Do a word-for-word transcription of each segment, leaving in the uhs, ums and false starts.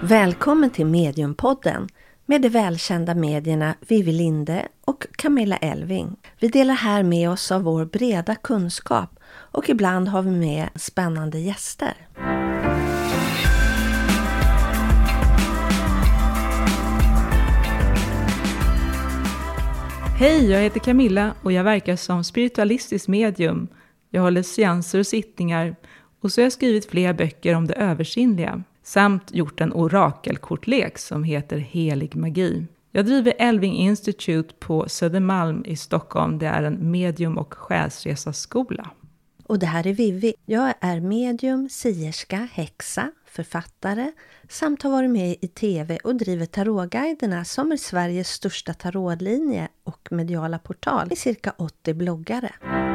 Välkommen till Mediumpodden med de välkända medierna Vivi Linde och Camilla Elving. Vi delar här med oss av vår breda kunskap och ibland har vi med spännande gäster. Hej, jag heter Camilla och jag verkar som spiritualistisk medium. Jag håller seanser och sittningar och så har jag skrivit flera böcker om det översinnliga. Samt gjort en orakelkortlek som heter Helig magi. Jag driver Elving Institute på Södermalm i Stockholm. Det är en medium- och själsresaskola. Och det här är Vivi. Jag är medium, sierska, häxa, författare samt har varit med i tv och driver tarotguiderna som är Sveriges största tarotlinje och mediala portal i cirka åttio bloggare.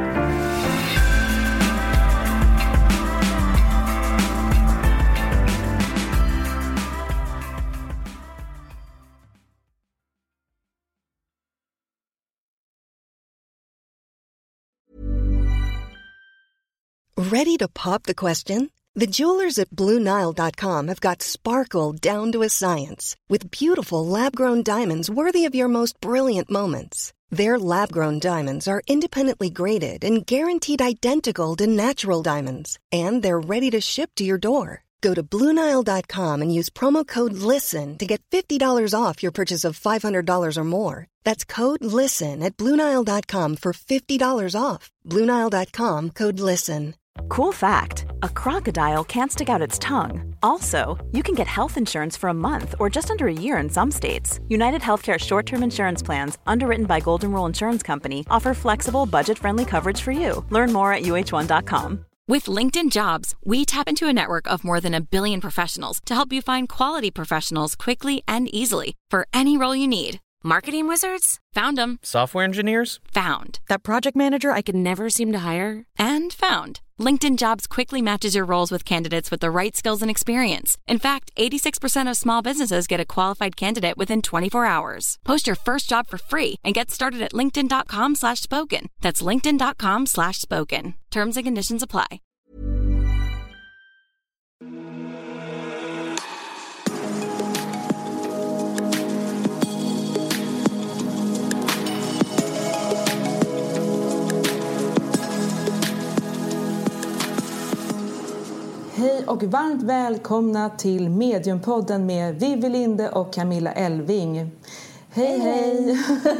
Ready to pop the question? The jewelers at Blue Nile dot com have got sparkle down to a science with beautiful lab-grown diamonds worthy of your most brilliant moments. Their lab-grown diamonds are independently graded and guaranteed identical to natural diamonds, and they're ready to ship to your door. Go to Blue Nile dot com and use promo code LISTEN to get fifty dollars off your purchase of five hundred dollars or more. That's code LISTEN at Blue Nile dot com for fifty dollars off. Blue Nile dot com, code LISTEN. Cool fact, a crocodile can't stick out its tongue. Also, you can get health insurance for a month or just under a year in some states. United Healthcare short-term insurance plans, underwritten by Golden Rule Insurance Company, offer flexible, budget-friendly coverage for you. Learn more at U H one dot com. With LinkedIn Jobs, we tap into a network of more than a billion professionals to help you find quality professionals quickly and easily for any role you need. Marketing wizards? Found them. Software engineers? Found. That project manager I could never seem to hire? And found. LinkedIn Jobs quickly matches your roles with candidates with the right skills and experience. In fact, eighty-six percent of small businesses get a qualified candidate within twenty-four hours. Post your first job for free and get started at linkedin dot com slash spoken. That's linkedin dot com slash spoken. Terms and conditions apply. Hej och varmt välkomna till Mediumpodden med Vivi Linde och Camilla Elving. Hej, hej!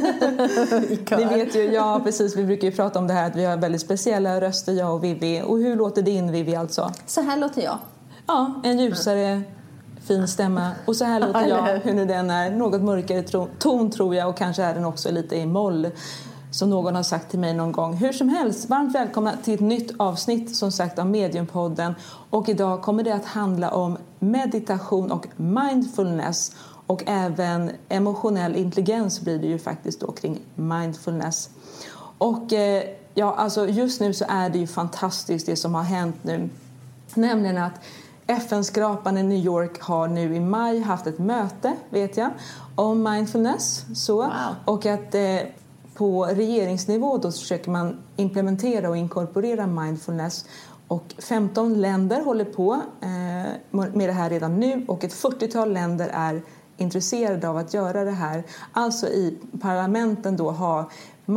Ni vet ju, ja precis, vi brukar ju prata om det här att vi har väldigt speciella röster, jag och Vivi. Och hur låter din Vivi alltså? Så här låter jag. Ja, en ljusare, fin stämma. Och så här låter jag, hur nu den är. Något mörkare ton tror jag, och kanske är den också lite i moll. Som någon har sagt till mig någon gång. Hur som helst, varmt välkomna till ett nytt avsnitt som sagt av Mediumpodden. Och idag kommer det att handla om meditation och mindfulness. Och även emotionell intelligens blir det ju faktiskt då kring mindfulness. Och eh, ja, alltså just nu så är det ju fantastiskt det som har hänt nu. Nämligen att F N-skrapan i New York har nu i maj haft ett möte, vet jag, om mindfulness. Så. Wow. Och att... Eh, På regeringsnivå då försöker man implementera och inkorporera mindfulness. Och femton länder håller på med det här redan nu. Och ett fyrtiotal länder är intresserade av att göra det här. Alltså i parlamenten då ha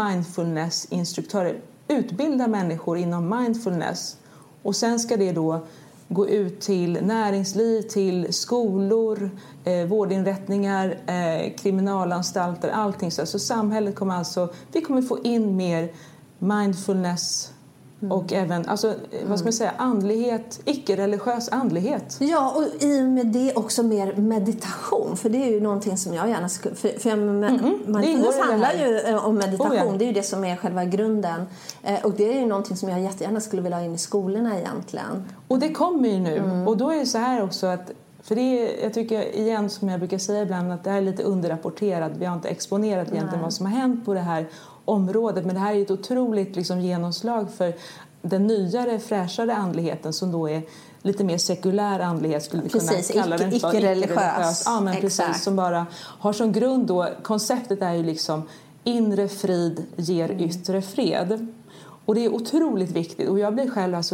mindfulness-instruktörer. Utbilda människor inom mindfulness. Och sen ska det då gå ut till näringsliv, till skolor, eh, vårdinrättningar, eh, kriminalanstalter, allting så. Så samhället kommer alltså, vi kommer få in mer mindfulness mm. och även, alltså, mm. vad ska man säga, andlighet, icke-religiös andlighet. Ja, och i med det också mer meditation, för det är ju någonting som jag gärna skulle, för, för mm-hmm. mindfulness handlar ju om meditation, oh, ja. Det är ju det som är själva grunden, eh, och det är ju någonting som jag jättegärna skulle vilja ha in i skolorna egentligen. Och det kommer ju nu, mm. och då är det så här också att, för det är, jag tycker igen som jag brukar säga ibland att det här är lite underrapporterat, vi har inte exponerat egentligen Nej. vad som har hänt på det här området, men det här är ett otroligt liksom, genomslag för den nyare, fräschare andligheten som då är lite mer sekulär andlighet skulle vi precis, kunna kalla den för. Icke-religiös. Ja, men Exakt. precis, som bara har som grund då, konceptet är ju liksom inre frid ger yttre fred. Och det är otroligt viktigt, och jag blir själv alltså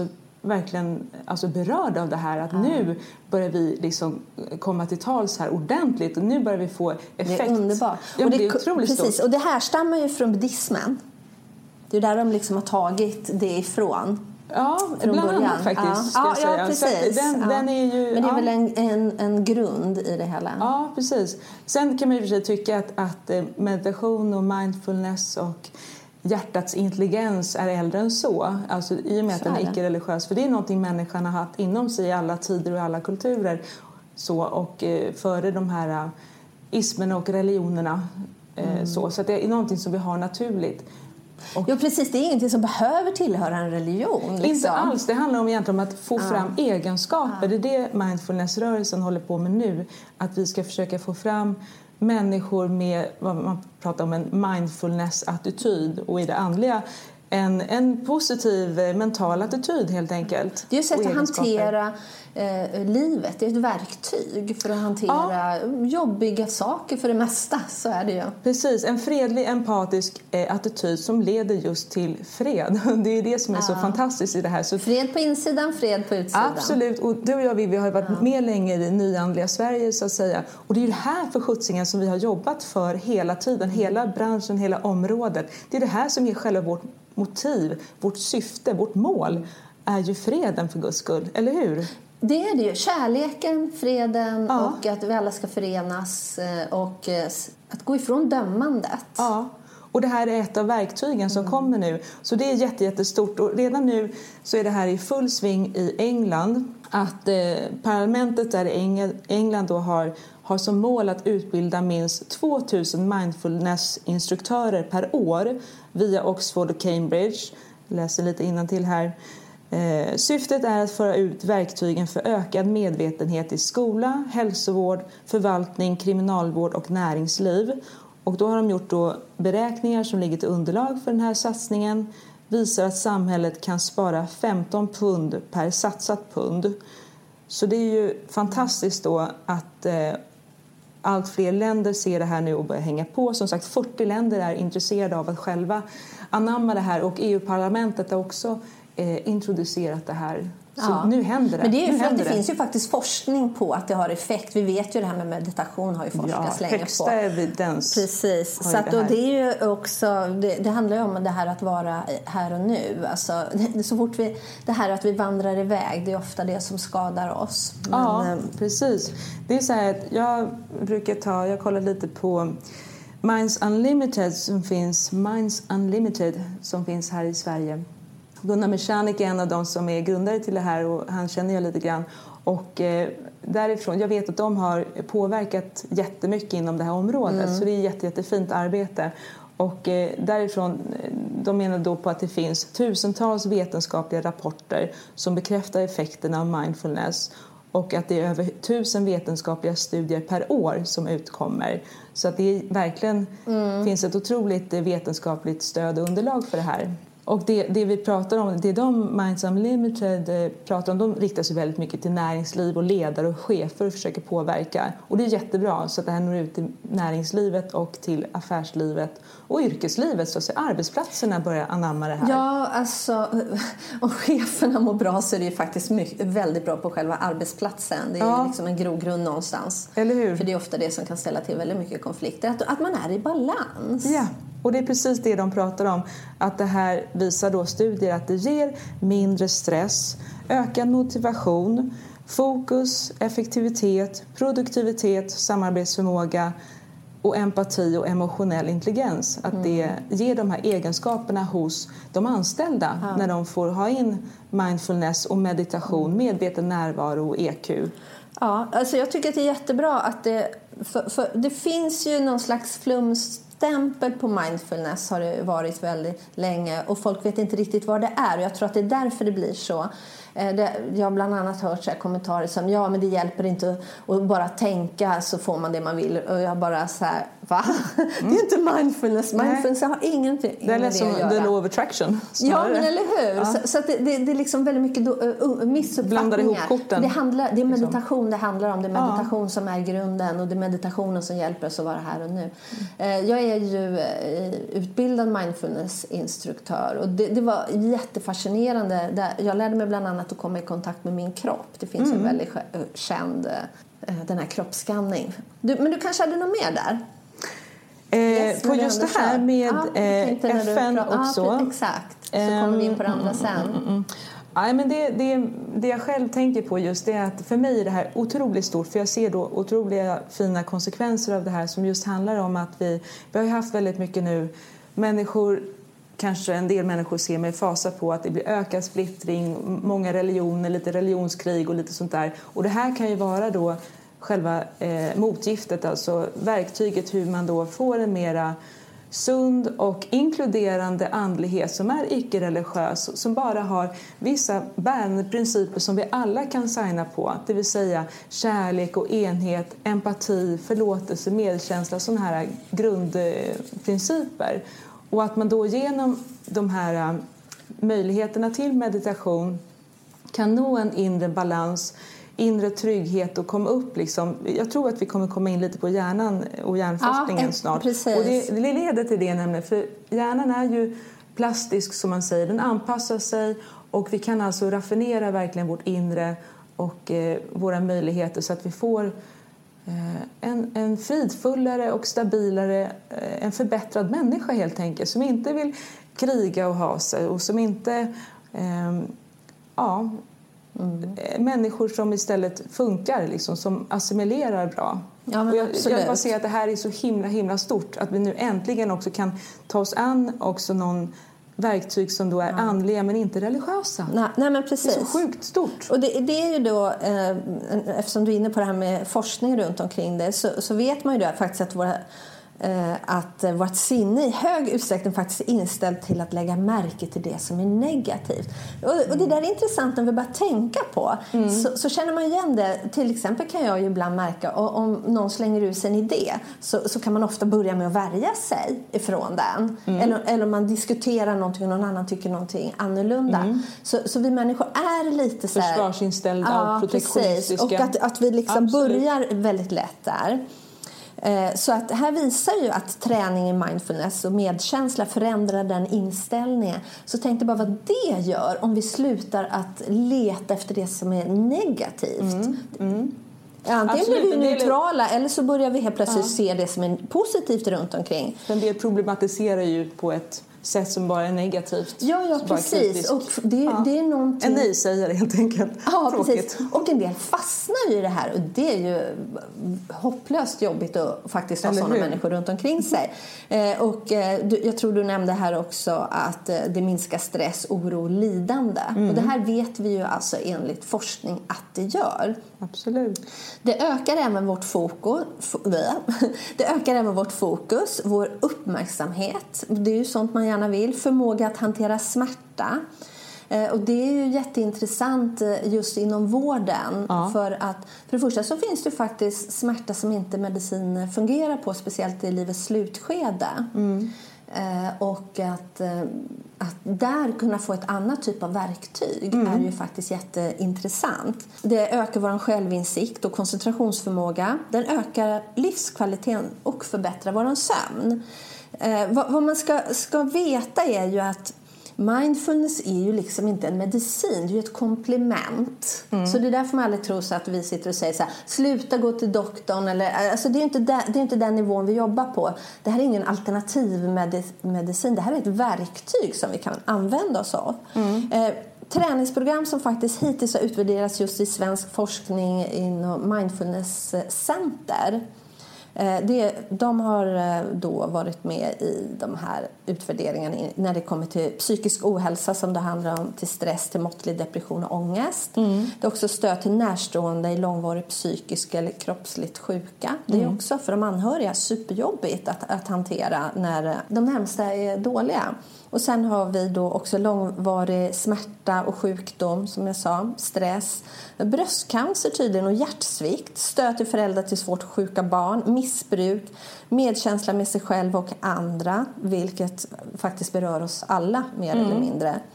verkligen alltså berörda av det här. Att ja. nu börjar vi liksom komma till tals här ordentligt. Och nu börjar vi få effekt. Det är underbart. Ja, och det, det är otroligt precis, stort. Och det här stammar ju från buddhismen. Det är där de liksom har tagit det ifrån. Ja, bland början. annat faktiskt. Ja, ja, ja precis. Den, ja. Den är ju, Men det är ja. väl en, en, en grund i det hela. Ja, precis. Sen kan man ju tycka att, att meditation och mindfulness och hjärtats intelligens är äldre än så. Alltså i och med att den är icke-religiös. För det är någonting människan har haft inom sig i alla tider och alla kulturer. Så, och eh, före de här uh, ismerna och religionerna. Eh, mm. så, så att det är någonting som vi har naturligt. Och ja, precis. Det är ingenting som behöver tillhöra en religion. Liksom. Inte alls. Det handlar om egentligen om att få ja. fram egenskaper. Ja. Det är det mindfulness-rörelsen håller på med nu. Att vi ska försöka få fram människor med vad man pratar om en mindfulness-attityd. Och i det andliga en, en positiv mental attityd helt enkelt. Det är ett sätt att hantera eh, livet. Det är ett verktyg för att hantera ja. jobbiga saker för det mesta. Så är det ju. Precis, en fredlig, empatisk eh, attityd som leder just till fred. Det är det som är ja. så fantastiskt i det här. Så, fred på insidan, fred på utsidan. Absolut, och du och jag vi har varit ja. med länge i det nyandliga Sverige så att säga. Och det är det här för skjutsingen som vi har jobbat för hela tiden. Hela branschen, hela området. Det är det här som ger själva vårt motiv, vårt syfte, vårt mål är ju freden för Guds skull, eller hur? Det är det ju. Kärleken, freden ja. och att vi alla ska förenas och att gå ifrån dömandet. Ja, och det här är ett av verktygen som mm. kommer nu. Så det är jätte, jättestort och redan nu så är det här i full sving i England. Att eh, parlamentet där i England då har har som mål att utbilda minst tvåtusen mindfulness-instruktörer per år via Oxford och Cambridge. Jag läser lite innantill här. Eh, syftet är att föra ut verktygen för ökad medvetenhet i skola, hälsovård, förvaltning, kriminalvård och näringsliv. Och då har de gjort då beräkningar som ligger till underlag för den här satsningen. Visar att samhället kan spara femton pund per satsat pund. Så det är ju fantastiskt då att eh, allt fler länder ser det här nu och börjar hänga på. Som sagt, fyrtio länder är intresserade av att själva anamma det här. Och E U-parlamentet har också eh, introducerat det här. Så ja. nu händer det. Men det, är ju för att det, det finns ju faktiskt forskning på att det har effekt. Vi vet ju det här med meditation har ju forskats ja, länge högsta på. evidens. Precis. Så att, det, och det är ju också det, det handlar ju om det här att vara här och nu. Alltså, det, så fort vi det här att vi vandrar iväg, det är ofta det som skadar oss. Men, ja, precis. Det är så här att jag brukar ta jag kollar lite på Minds Unlimited som finns Minds Unlimited som finns här i Sverige. Gunnar Michanek är en av de som är grundare till det här och han känner jag lite grann. Och eh, därifrån, jag vet att de har påverkat jättemycket inom det här området. Mm. Så det är jätte, jättefint arbete. Och eh, därifrån, de menar då på att det finns tusentals vetenskapliga rapporter som bekräftar effekterna av mindfulness. Och att det är över tusen vetenskapliga studier per år som utkommer. Så att det är verkligen mm. finns ett otroligt vetenskapligt stöd och underlag för det här. Och det, det vi pratar om, det de Minds Unlimited pratar om, de riktar sig väldigt mycket till näringsliv och ledare och chefer och försöker påverka. Och det är jättebra så att det här når ut till näringslivet och till affärslivet och yrkeslivet så att säga, arbetsplatserna börjar anamma det här. Ja, alltså om cheferna mår bra så är det ju faktiskt mycket, väldigt bra på själva arbetsplatsen. Det är ja. ju liksom en grogrund någonstans. Eller hur? För det är ofta det som kan ställa till väldigt mycket konflikter. Att, att man är i balans. Ja. Och det är precis det de pratar om, att det här visar då studier att det ger mindre stress, ökad motivation, fokus, effektivitet, produktivitet, samarbetsförmåga och empati och emotionell intelligens. Att det mm. ger de här egenskaperna hos de anställda ja. när de får ha in mindfulness och meditation, medveten närvaro och E Q. Ja, alltså jag tycker att det är jättebra att det, för, för det finns ju någon slags flums stämpel på mindfulness har det varit väldigt länge och folk vet inte riktigt vad det är och jag tror att det är därför det blir så. Jag har bland annat hört så här kommentarer som ja men det hjälper inte att bara tänka så får man det man vill och jag bara så här va? Mm. Det är inte mindfulness. Mindfulness har ingenting det är med det som att göra. The law of attraction. Ja men eller hur? Ja. Så, så att det, det, det är liksom väldigt mycket do, uh, missuppfattningar. Blandar ihop korten. Det, handlar, det är meditation liksom. Det handlar om. Det är meditation ja. som är grunden och det är meditationen som hjälper oss att vara här och nu. Mm. Jag är ju utbildad mindfulnessinstruktör och det, det var jättefascinerande. Jag lärde mig bland annat att komma i kontakt med min kropp. Det finns mm. en väldigt känd, den här kroppsskanning. Du, men du kanske hade något mer där? Eh, yes, på just det här med ja, eh, F N du, också. Ja, exakt. Så mm, kommer vi in på det andra mm, sen. Mm, mm. Ja, men det, det, det jag själv tänker på just det är att för mig är det här otroligt stort. För jag ser då otroliga fina konsekvenser av det här som just handlar om att vi, vi har haft väldigt mycket nu människor, kanske en del människor ser med fasa på att det blir ökad splittring, många religioner, lite religionskrig och lite sånt där. Och det här kan ju vara då själva eh, motgiftet, alltså verktyget hur man då får en mera sund och inkluderande andlighet som är icke-religiös, som bara har vissa bärande principer som vi alla kan signa på, det vill säga kärlek och enhet, empati, förlåtelse, medkänsla, sådana här grundprinciper. Och att man då genom de här möjligheterna till meditation kan nå en inre balans, inre trygghet och komma upp liksom. Jag tror att vi kommer komma in lite på hjärnan och hjärnforskningen ja, snart. Precis. Och det, det leder till det nämligen, för hjärnan är ju plastisk som man säger, den anpassar sig och vi kan alltså raffinera verkligen vårt inre och eh, våra möjligheter så att vi får eh, en, en fridfullare och stabilare, eh, en förbättrad människa helt enkelt, som inte vill kriga och ha sig och som inte eh, ja Mm. människor som istället funkar liksom, som assimilerar bra. Ja, men och jag, jag bara ser att det här är så himla himla stort att vi nu äntligen också kan ta oss an också någon verktyg som då är ja. andliga men inte religiösa. Nej, nej men precis. Det är så sjukt stort. Och det, det är ju då eh, eftersom du är inne på det här med forskning runt omkring det så, så vet man ju då faktiskt att våra att vårt sinne i hög utsträckning faktiskt är inställt till att lägga märke till det som är negativt. Och, och det där är intressant när vi bara tänka på. Mm. Så, så känner man igen det. Till exempel kan jag ju ibland märka om någon slänger ut sig en idé så, så kan man ofta börja med att värja sig ifrån den. Mm. Eller, eller om man diskuterar någonting och någon annan tycker någonting annorlunda. Mm. Så, så vi människor är lite så här, försvarsinställda ja, och protektionistiska. Och att, att vi liksom Absolut. börjar väldigt lätt där. Så att här visar ju att träning i mindfulness och medkänsla förändrar den inställningen. Så tänkte bara vad det gör om vi slutar att leta efter det som är negativt. Mm, mm. Antingen Absolut, blir vi neutrala eller så börjar vi helt plötsligt ja. se det som är positivt runt omkring. En del problematiserar ju på ett sätt som bara är negativt. Ja, ja precis. Och det, ja. det är någonting... En nej säger helt enkelt. Ja, precis. Och en del fastnar ju i det här. Och det är ju hopplöst jobbigt att faktiskt ha sådana människor runt omkring sig. Eh, och eh, du, jag tror du nämnde här också att eh, det minskar stress, oro, lidande. Mm. Och det här vet vi ju alltså enligt forskning att det gör. Absolut. Det ökar även vårt fokus. Det ökar även vårt fokus, vår uppmärksamhet. Det är ju sånt man gärna vill. Förmåga att hantera smärta. Och det är ju jätteintressant just inom vården. Ja. För att för det första så finns det faktiskt smärta som inte medicin fungerar på. Speciellt i livets slutskede. Mm. Och att, att där kunna få ett annat typ av verktyg mm. är ju faktiskt jätteintressant. Det ökar vår självinsikt och koncentrationsförmåga. Den ökar livskvaliteten och förbättrar vår sömn. Vad, vad man ska, ska veta är ju att mindfulness är ju liksom inte en medicin, det är ju ett komplement. Mm. Så det är därför man aldrig tror så att vi sitter och säger så här, sluta gå till doktorn. Eller, alltså det är inte där, det är inte den nivån vi jobbar på. Det här är ingen alternativ medicin, det här är ett verktyg som vi kan använda oss av. Mm. Eh, träningsprogram som faktiskt hittills har utvärderats just i svensk forskning inom mindfulness center. Det, de har då varit med i de här utvärderingarna när det kommer till psykisk ohälsa som det handlar om till stress, till måttlig depression och ångest. Mm. Det är också stöd till närstående i långvarig psykisk eller kroppsligt sjuka. Det är mm. också för de anhöriga superjobbigt att, att hantera när de närmsta är dåliga. Och sen har vi då också långvarig smärta och sjukdom, som jag sa, stress, bröstcancer tydligen och hjärtsvikt, stöd till föräldrar till svårt sjuka barn, missbruk, medkänsla med sig själv och andra, vilket faktiskt berör oss alla mer mm. eller mindre.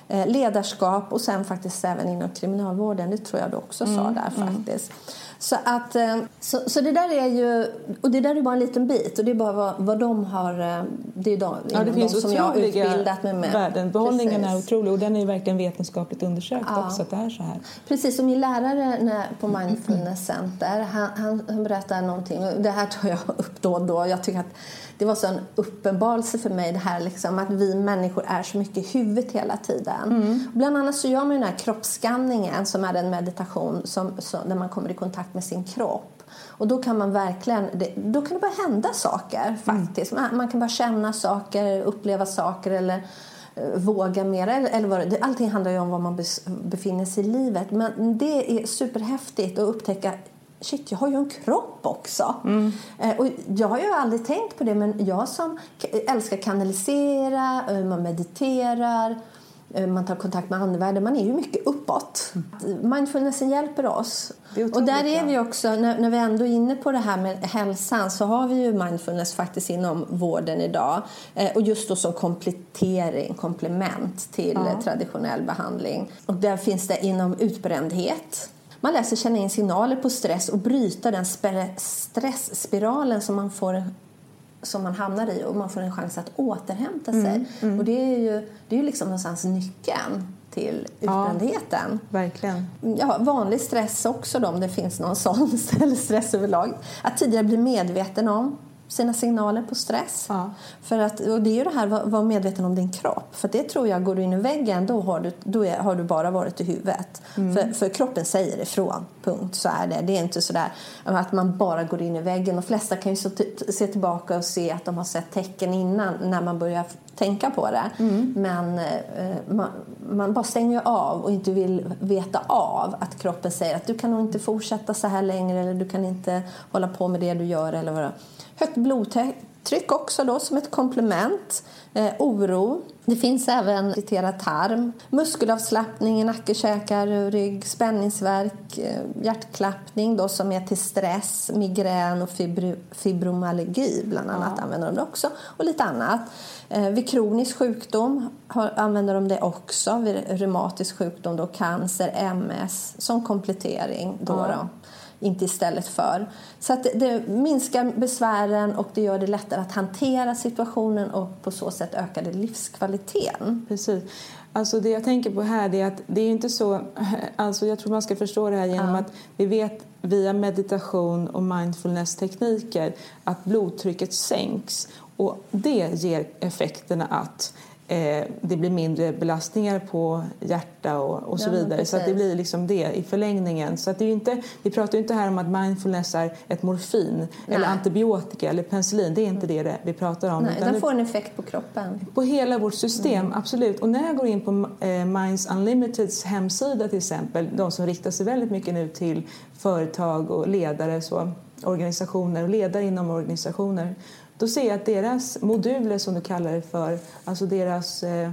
eh, ledarskap och sen faktiskt även inom kriminalvården. Det tror jag du också mm. sa där faktiskt. Mm. Så, att, så, så det där är ju, och det där är bara en liten bit och det är bara vad, vad de har, det är de, ja, det finns de som jag har utbildat mig med. Värden. Behållningen är otrolig och den är ju verkligen vetenskapligt undersökt ja. också att det är så här. Precis, som min lärare när, på Mindfulness Center, han, han, han berättar någonting och det här tar jag upp då och då. Jag tycker att det var så en uppenbarelse för mig det här liksom, att vi människor är så mycket i huvudet hela tiden. Mm. Bland annat så gör man den här kroppsskanningen som är en meditation som, som, där man kommer i kontakt med sin kropp. Och då kan man verkligen, då kan det bara hända saker faktiskt. Mm. Man, man kan bara känna saker, uppleva saker eller uh, våga mer. Eller, eller vad det, allting handlar ju om var man befinner sig i livet. Men det är superhäftigt att upptäcka shit, jag har ju en kropp också. Mm. Eh, och jag har ju aldrig tänkt på det, men jag som älskar kanalisera, man mediterar, man tar kontakt med andevärlden, man är ju mycket uppåt. Mm. Mindfulnessen hjälper oss. Och där är vi också, när, när vi ändå är inne på det här med hälsan, så har vi ju mindfulness faktiskt inom vården idag. Eh, och just då som komplettering, komplement till ja. traditionell behandling. Och där finns det inom utbrändhet. Man lär sig känna in signaler på stress och bryta den stressspiralen som man får, som man hamnar i, och man får en chans att återhämta sig. Mm, mm. Och det är ju det är ju liksom någonstans nyckeln till utbrändheten. Ja, verkligen. Ja, vanlig stress också då, om det finns någon sån, eller stress överlag. Att tidigare bli medveten om sina signaler på stress. Ja. För att, och det är ju det här, var medveten om din kropp. För det tror jag, går du in i väggen, då har du, då är, har du bara varit i huvudet. Mm. För, för kroppen säger ifrån, punkt, så är det. Det är inte sådär att man bara går in i väggen. De flesta kan ju så t- se tillbaka och se att de har sett tecken innan, när man börjar tänka på det. Mm. Men eh, man, man bara stänger av och inte vill veta av att kroppen säger att du kan nog inte fortsätta så här längre, eller du kan inte hålla på med det du gör, eller vad. Högt blodtryck också då som ett komplement. Eh, oro. Det finns även irriterad tarm. Muskelavslappning i nacke, käkar, rygg, spänningsvärk, eh, hjärtklappning då som är till stress, migrän och fibro, fibromyalgi bland annat ja. använder de det också. Och lite annat. Eh, vid kronisk sjukdom har, använder de det också. Vid reumatisk sjukdom då, cancer, M S som komplettering då ja. då. Inte istället för. Så att det, det minskar besvären och det gör det lättare att hantera situationen och på så sätt ökar det livskvaliteten. Precis. Alltså det jag tänker på här är att det är inte så, alltså jag tror man ska förstå det här genom ja. att vi vet via meditation och mindfulness-tekniker att blodtrycket sänks, och det ger effekterna att Eh, det blir mindre belastningar på hjärta och, och så ja, vidare. Så att det blir liksom det i förlängningen. Så att det är inte, vi pratar ju inte här om att mindfulness är ett morfin Nej. eller antibiotika eller penicillin. Det är inte mm. det vi pratar om. Nej, den får en effekt på kroppen. På hela vårt system, mm. absolut. Och när jag går in på eh, Minds Unlimiteds hemsida till exempel, de som riktar sig väldigt mycket nu till företag och ledare, så, organisationer och ledare inom organisationer, då ser jag att deras moduler, som du kallar det för, alltså deras eh,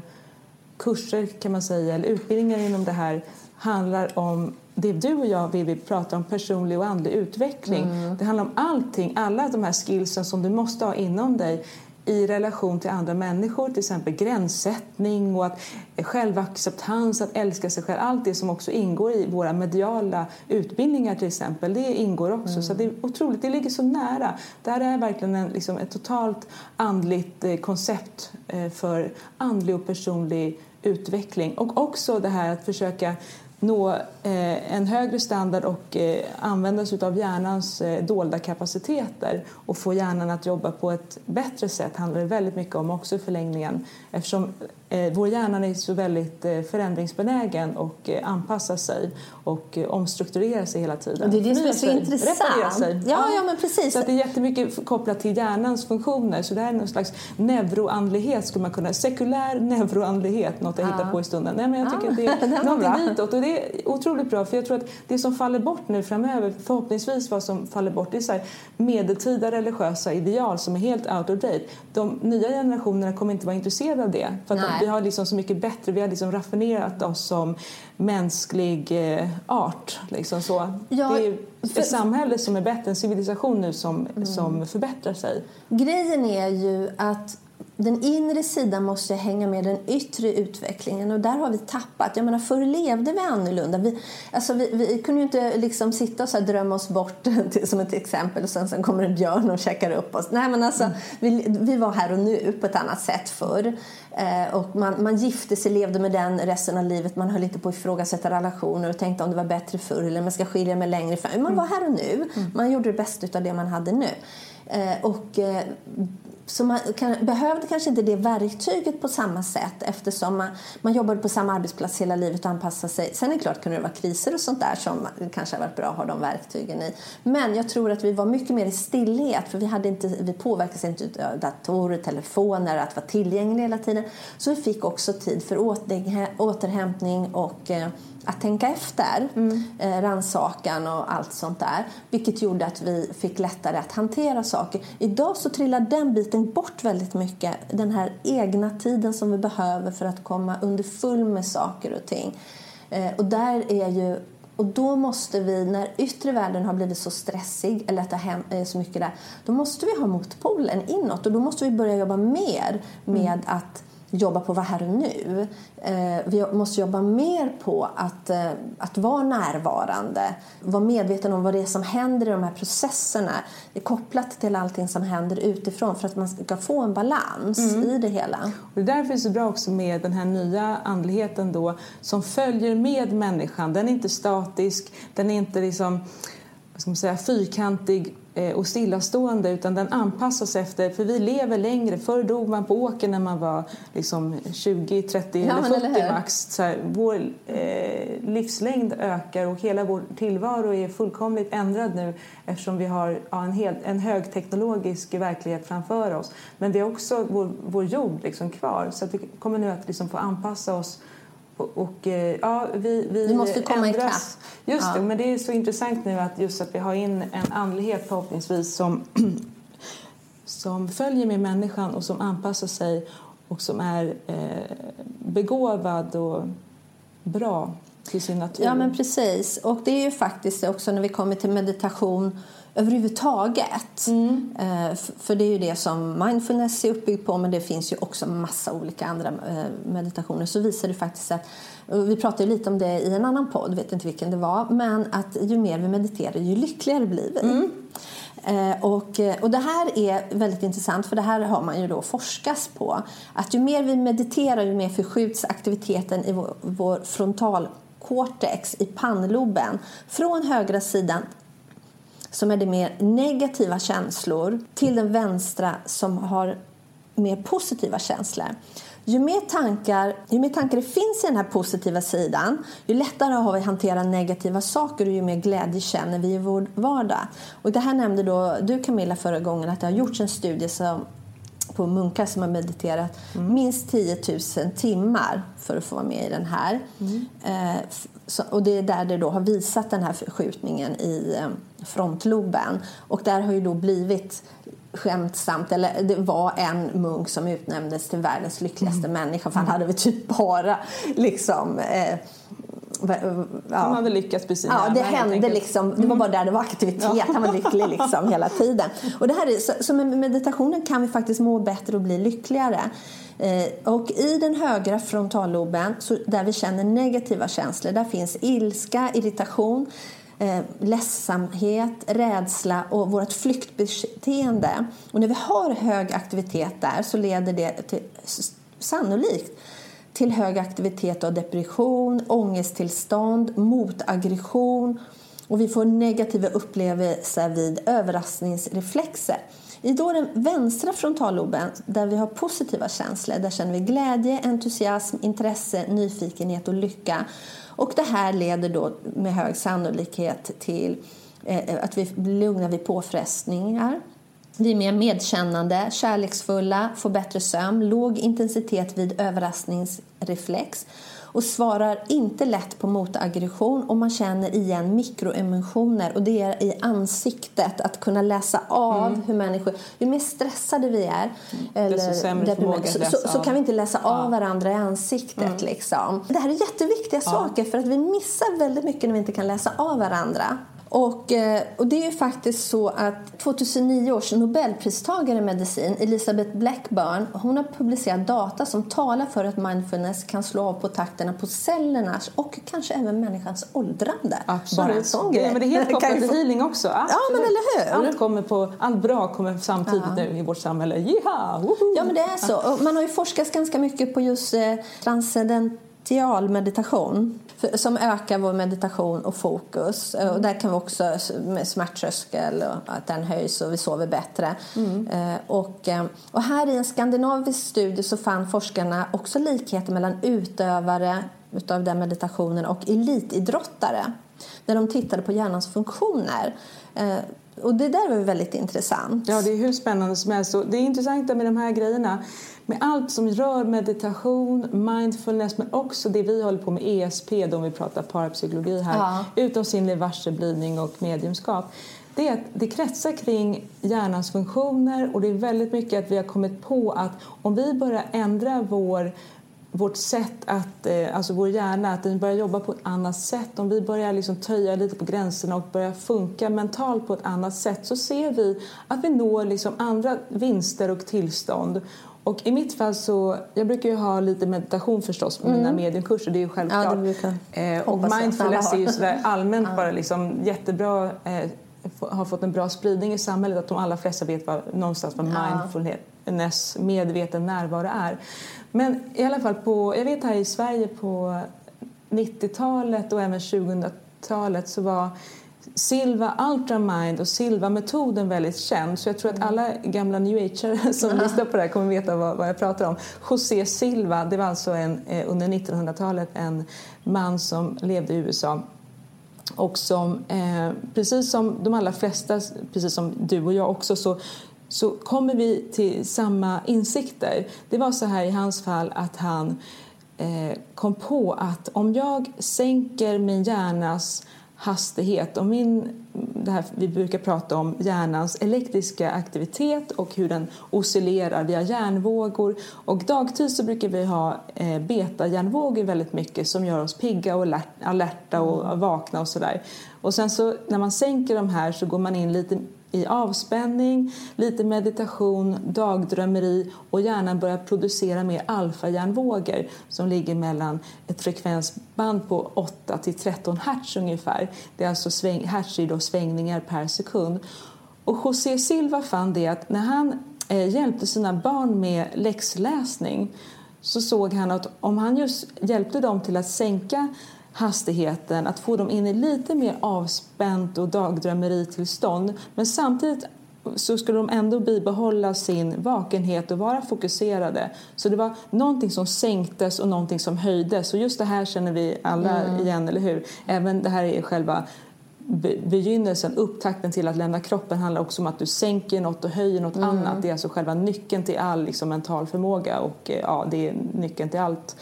kurser kan man säga, eller utbildningar inom det här, handlar om det du och jag vill, vill prata om, personlig och andlig utveckling. Mm. Det handlar om allting, alla de här skillsen som du måste ha inom dig i relation till andra människor, till exempel gränssättning och att självacceptans, att älska sig själv, allt det som också ingår i våra mediala utbildningar till exempel, det ingår också. Mm. Så det är otroligt, det ligger så nära. Det här är verkligen en, liksom ett totalt andligt eh, koncept eh, för andlig och personlig utveckling. Och också det här att försöka nå eh, en högre standard och eh, använda sig av hjärnans eh, dolda kapaciteter och få hjärnan att jobba på ett bättre sätt handlar det väldigt mycket om också i förlängningen, eftersom eh, vår hjärna är så väldigt eh, förändringsbenägen och eh, anpassar sig och eh, omstrukturerar sig hela tiden. Och det är det som är så sig, intressant. Sig. Ja, ja, ja, men precis. Så att det är jättemycket kopplat till hjärnans funktioner, så det här är någon slags neuroandlighet, skulle man kunna, sekulär neuroandlighet, något jag ja. hittar på i stunden. Nej, men jag tycker ja. att det är någonting ditåt, och det är otroligt bra, för jag tror att det som faller bort nu framöver, förhoppningsvis vad som faller bort, det är så här medeltida religiösa ideal som är helt out of date. De nya generationerna kommer inte vara intresserade av det, för att de, vi har liksom så mycket bättre, vi har liksom raffinerat oss som mänsklig eh, art liksom så. Ja, det är för, ett samhälle som är bättre, en civilisation nu som, mm. som förbättrar sig. Grejen är ju att den inre sidan måste hänga med den yttre utvecklingen, och där har vi tappat. Jag menar, förr levde vi annorlunda. Vi, alltså vi, vi kunde ju inte liksom sitta och så här drömma oss bort till, som ett exempel, och sen, sen kommer en björn och checkar upp oss. Nej, men alltså, mm. vi, vi var här och nu på ett annat sätt förr. Eh, och man, man gifte sig, levde med den resten av livet. Man höll inte på att ifrågasätta relationer och tänkte om det var bättre förr eller man ska skilja med längre fram. Man var här och nu. Mm. Man gjorde det bästa av det man hade nu. Eh, och... Eh, Så man kan, behövde kanske inte det verktyget på samma sätt, eftersom man, man jobbade på samma arbetsplats hela livet och anpassade sig. Sen är det klart, kunde det vara kriser och sånt där som kanske har varit bra att ha de verktygen i. Men jag tror att vi var mycket mer i stillhet, för vi, hade inte, vi påverkades inte av datorer, telefoner, att vara tillgängliga hela tiden. Så vi fick också tid för återhämtning och eh, att tänka efter, mm. eh, rannsakan och allt sånt där. Vilket gjorde att vi fick lättare att hantera saker. Idag så trillar den biten bort väldigt mycket. Den här egna tiden som vi behöver för att komma under full med saker och ting. Eh, och där är ju... Och då måste vi, när yttre världen har blivit så stressig, eller att det är så mycket där, då måste vi ha motpolen inåt. Och då måste vi börja jobba mer med mm. att jobba på vad här och nu. Eh, vi måste jobba mer på att, eh, att vara närvarande. Vara medveten om vad det är som händer i de här processerna. Det är kopplat till allting som händer utifrån, för att man ska få en balans mm. i det hela. Och det är därför är det så bra också med den här nya andligheten då, som följer med människan. Den är inte statisk, den är inte liksom, vad ska man säga, fyrkantig och stillastående, utan den anpassas efter, för vi lever längre. Förr dog man på åker när man var liksom tjugo, trettio ja, eller fyrtio eller max. Så här, vår eh, livslängd ökar och hela vår tillvaro är fullkomligt ändrad nu, eftersom vi har ja, en, helt, en högteknologisk verklighet framför oss. Men vi har också vår, vår jord liksom kvar, så att vi kommer nu att liksom få anpassa oss. Och, och ja, vi, vi, vi måste komma ändras. ikapp. Just ja. det, men det är så intressant nu att just att vi har in en andlighet förhoppningsvis som, som följer med människan och som anpassar sig och som är eh, begåvad och bra till sin natur. Ja, men precis. Och det är ju faktiskt också när vi kommer till meditation överhuvudtaget. Mm. Eh, för det är ju det som mindfulness är uppbyggt på, men det finns ju också massa olika andra eh, meditationer. Så visar det faktiskt att, vi pratade lite om det i en annan podd, vet inte vilken det var, men att ju mer vi mediterar, ju lyckligare blir vi. Mm. Eh, och, och det här är väldigt intressant, för det här har man ju då forskas på. Att ju mer vi mediterar, ju mer förskjuts aktiviteten i vår, vår frontalkortex, i pannloben, från högra sidan, som är det mer negativa känslor, till den vänstra som har mer positiva känslor. Ju mer tankar, ju mer tankar det finns i den här positiva sidan, ju lättare har vi att hantera negativa saker och ju mer glädje känner vi i vår vardag. Och det här nämnde då du, Camilla, förra gången, att det har gjorts en studie som, på munkar som har mediterat mm. minst tio tusen timmar för att få vara med i den här. Mm. Eh, så, och det är där det då har visat den här förskjutningen i eh, frontloben. Och där har ju då blivit skämtsamt, eller det var en munk som utnämndes till världens lyckligaste mm. människa, för han hade väl typ bara liksom eh, ja. Han hade lyckats på sina. Ja, det hände liksom, det var bara där det var aktivitet. Ja. Han var lycklig liksom hela tiden. Och det här är, så, så med meditationen kan vi faktiskt må bättre och bli lyckligare. Eh, och i den högra frontalloben, så där vi känner negativa känslor, där finns ilska, irritation, eh, ledsamhet, rädsla och vårt flyktbeteende. Och när vi har hög aktivitet där, så leder det till, sannolikt till hög aktivitet och depression, ångesttillstånd, motaggression, och vi får negativa upplevelser vid överraskningsreflexer. I då den vänstra frontalloben, där vi har positiva känslor, där känner vi glädje, entusiasm, intresse, nyfikenhet och lycka. Och det här leder då med hög sannolikhet till eh, att vi blir lugna vid påfrestningar. Vi är mer medkännande, kärleksfulla, får bättre sömn, låg intensitet vid överraskningsreflex och svarar inte lätt på motaggression, och man känner igen mikroemotioner, och det är i ansiktet, att kunna läsa av mm. hur människor, ju mer stressade vi är, mm. eller så, så, så, så kan vi inte läsa ja. av varandra i ansiktet mm. liksom. Det här är jätteviktiga ja. saker, för att vi missar väldigt mycket när vi inte kan läsa av varandra. Och, och det är ju faktiskt så att tjugohundranio års Nobelpristagare i medicin, Elizabeth Blackburn, hon har publicerat data som talar för att mindfulness kan slå av på takterna på cellernas och kanske även människans åldrande. Absolut. Bara en sån grej. Ja, men det är helt kopplat till healing också. Absolut. Ja, men eller hur? Allt, kommer på, allt bra kommer samtidigt ja. nu i vårt samhälle. Jiha, woho. Ja, men det är så. Och man har ju forskat ganska mycket på just eh, transcendental meditation som ökar vår meditation och fokus. Och där kan vi också med smärttröskel och att den höjs och vi sover bättre. Mm. Och, och här i en skandinavisk studie så fann forskarna också likheter mellan utövare utav den meditationen och elitidrottare när de tittade på hjärnans funktioner. Och det där var väldigt intressant. Ja, det är hur spännande som helst. Det är intressant med de här grejerna. Med allt som rör meditation, mindfulness, men också det vi håller på med E S P, då vi pratar parapsykologi här. Ja. Utomsinnlig varseblivning och mediumskap. Det är att det kretsar kring hjärnans funktioner och det är väldigt mycket att vi har kommit på att om vi börjar ändra vår vårt sätt att, alltså vår hjärna, att den börjar jobba på ett annat sätt. Om vi börjar liksom töja lite på gränserna och börjar funka mentalt på ett annat sätt så ser vi att vi når liksom andra vinster och tillstånd. Och i mitt fall så, jag brukar ju ha lite meditation förstås på mm. mina mediumkurser, det är ju självklart. Ja, det brukar. Eh, och mindfulness är ju sådär allmänt ja. bara liksom jättebra, eh, har fått en bra spridning i samhället att de allra flesta vet vad, någonstans vad ja. mindfulness, medveten närvaro är. Men i alla fall på, jag vet här i Sverige på nittiotalet och även tjugohundratalet så var Silva Ultramind och Silva-metoden väldigt känd. Så jag tror att alla gamla New Age som ja. lyssnar på det här kommer veta vad, vad jag pratar om. José Silva, det var alltså en, eh, under nittonhundratalet en man som levde i U S A. Och som, eh, precis som de allra flesta, precis som du och jag också, så så kommer vi till samma insikter. Det var så här i hans fall att han eh, kom på att om jag sänker min hjärnas hastighet, och min, det här vi brukar prata om hjärnans elektriska aktivitet och hur den oscillerar via hjärnvågor. Och dagtid så brukar vi ha eh, beta-hjärnvågor väldigt mycket som gör oss pigga och alerta och vakna och sådär. Och sen så när man sänker de här så går man in lite i avspänning, lite meditation, dagdrömmeri och hjärnan börjar producera mer alfa-hjärnvågor som ligger mellan ett frekvensband på åtta till tretton hertz ungefär. Det är alltså sväng, hertz är då svängningar per sekund. Och José Silva fann det att när han eh, hjälpte sina barn med läxläsning så såg han att om han just hjälpte dem till att sänka hastigheten, att få dem in i lite mer avspänt och dagdrömmeritillstånd, men samtidigt så skulle de ändå bibehålla sin vakenhet och vara fokuserade. Så det var någonting som sänktes och någonting som höjdes. Och just det här känner vi alla mm. igen, eller hur? Även det här är själva begynnelsen, upptakten till att lämna kroppen handlar också om att du sänker något och höjer något mm. annat. Det är alltså själva nyckeln till all liksom, mental förmåga, och ja, det är nyckeln till allt.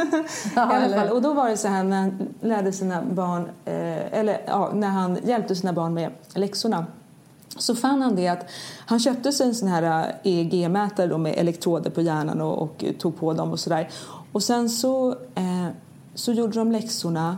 Ja, I alla fall. Och då var det så här när han lärde sina barn eh, eller ja, när han hjälpte sina barn med läxorna, så fann han det att han köpte sig en sån här E E G-mätare då med elektroder på hjärnan och, och tog på dem och sådär. Och sen så, eh, så gjorde de läxorna,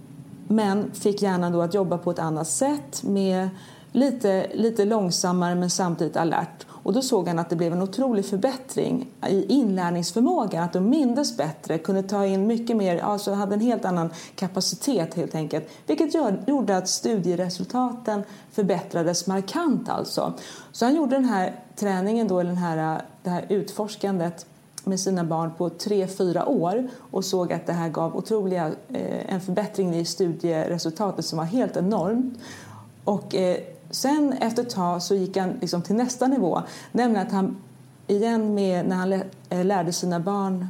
men fick hjärnan då att jobba på ett annat sätt med lite, lite långsammare men samtidigt alert. Och då såg han att det blev en otrolig förbättring i inlärningsförmågan. Att de mindes bättre, kunde ta in mycket mer, alltså hade en helt annan kapacitet helt enkelt. Vilket gör, gjorde att studieresultaten förbättrades markant alltså. Så han gjorde den här träningen då, eller den här, det här utforskandet med sina barn på tre, fyra år och såg att det här gav otroliga, eh, en förbättring i studieresultatet som var helt enormt. Och eh, sen efter ett tag så gick han liksom till nästa nivå, nämligen att han igen med, när han lärde sina barn,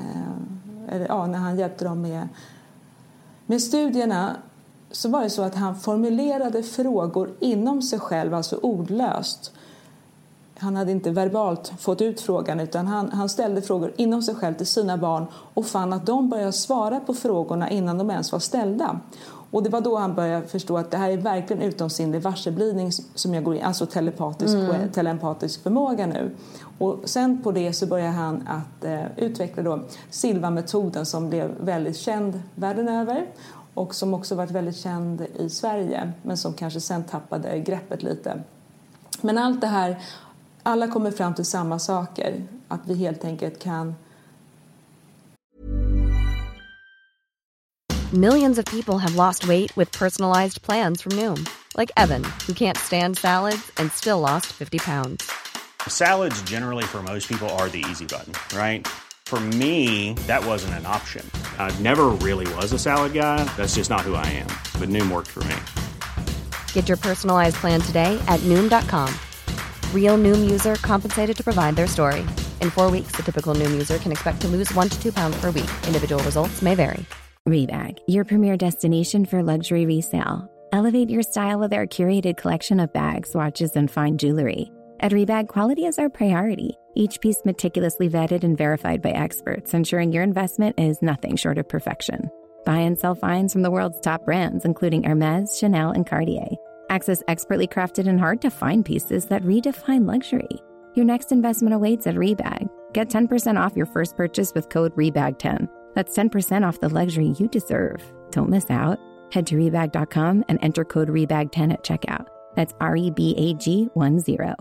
eh, eller ja, när han hjälpte dem med, med studierna, så var det så att han formulerade frågor inom sig själv, alltså ordlöst. Han hade inte verbalt fått ut frågan, utan han, han ställde frågor inom sig själv till sina barn och fann att de började svara på frågorna innan de ens var ställda. Och det var då han började förstå att det här är verkligen utomsinnlig varseblivning som jag går in, alltså telepatisk, mm. telepatisk förmåga nu. Och sen på det så började han att eh, utveckla då Silva-metoden som blev väldigt känd världen över. och som också varit väldigt känd i Sverige, men som kanske sen tappade greppet lite. Men allt det här, alla kommer fram till samma saker, att vi helt enkelt kan. Millions of people have lost weight with personalized plans from Noom. Like Evan, who can't stand salads and still lost fifty pounds. Salads generally for most people are the easy button, right? For me, that wasn't an option. I never really was a salad guy. That's just not who I am. But Noom worked for me. Get your personalized plan today at Noom dot com. Real Noom user compensated to provide their story. In four weeks, the typical Noom user can expect to lose one to two pounds per week. Individual results may vary. Rebag, your premier destination for luxury resale. Elevate your style with our curated collection of bags, watches, and fine jewelry. At Rebag, quality is our priority. Each piece meticulously vetted and verified by experts, ensuring your investment is nothing short of perfection. Buy and sell finds from the world's top brands, including Hermes, Chanel, and Cartier. Access expertly crafted and hard-to-find pieces that redefine luxury. Your next investment awaits at Rebag. Get ten percent off your first purchase with code rebag ten. That's ten percent off the luxury you deserve. Don't miss out. Head to rebag dot com and enter code rebag ten at checkout. That's R E B A G ten.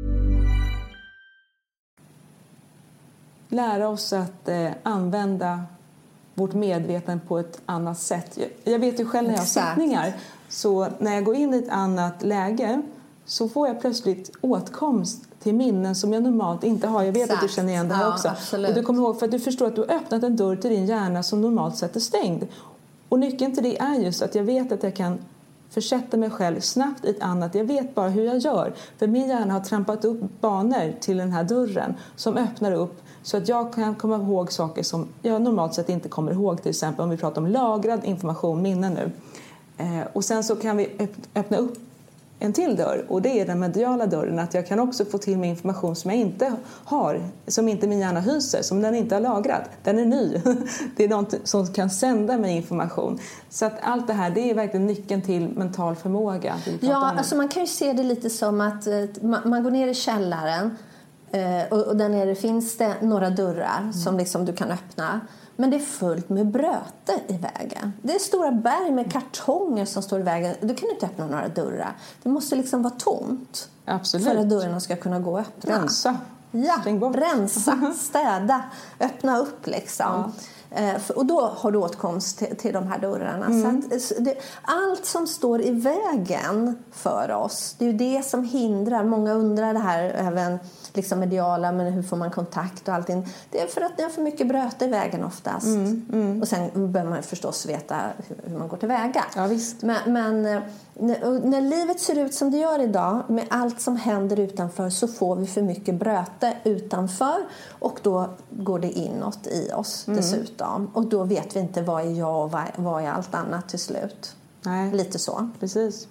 Lära oss att eh, använda vårt medvetande på ett annat sätt. Jag, jag vet ju själv när jag har sittningar, så när jag går in i ett annat läge så får jag plötsligt åtkomst till minnen som jag normalt inte har. Jag vet Exakt. Att du känner igen det här ja, också. Absolut. Och du kommer ihåg, för att du förstår att du har öppnat en dörr till din hjärna som normalt sett är stängd. Och nyckeln till det är just att jag vet att jag kan försätta mig själv snabbt i ett annat. Jag vet bara hur jag gör. För min hjärna har trampat upp banor till den här dörren som öppnar upp så att jag kan komma ihåg saker som jag normalt sett inte kommer ihåg. Till exempel om vi pratar om lagrad information, minnen nu. Eh, och sen så kan vi öppna upp en till dörr, och det är den mediala dörren, att jag kan också få till mig information som jag inte har, som inte min hjärna hyser, som den inte har lagrat. Den är ny. Det är något som kan sända mig information. Så att allt det här, det är verkligen nyckeln till mental förmåga. Ja, alltså man kan ju se det lite som att man går ner i källaren och där nere finns det några dörrar mm. som liksom du kan öppna. Men det är fullt med bröte i vägen. Det är stora berg med kartonger som står i vägen. Du kan inte öppna några dörrar. Det måste liksom vara tomt. Absolut. För att dörrarna ska kunna gå att öppna. Rensa. Ja, rensa, städa, öppna upp liksom. Ja. Och då har du åtkomst till, till de här dörrarna. Mm. Så att det, allt som står i vägen för oss, det är ju det som hindrar. Många undrar det här även liksom mediala, men hur får man kontakt och allting. Det är för att det är för mycket bröte i vägen oftast. Mm, mm. Och sen behöver man förstås veta hur, hur man går till väga. Ja, visst. Men, men när, när livet ser ut som det gör idag, med allt som händer utanför, så får vi för mycket bröte utanför. Och då går det inåt i oss mm. dessutom. Och då vet vi inte vad är jag och vad, vad är allt annat till slut. Nej. Lite så. Precis.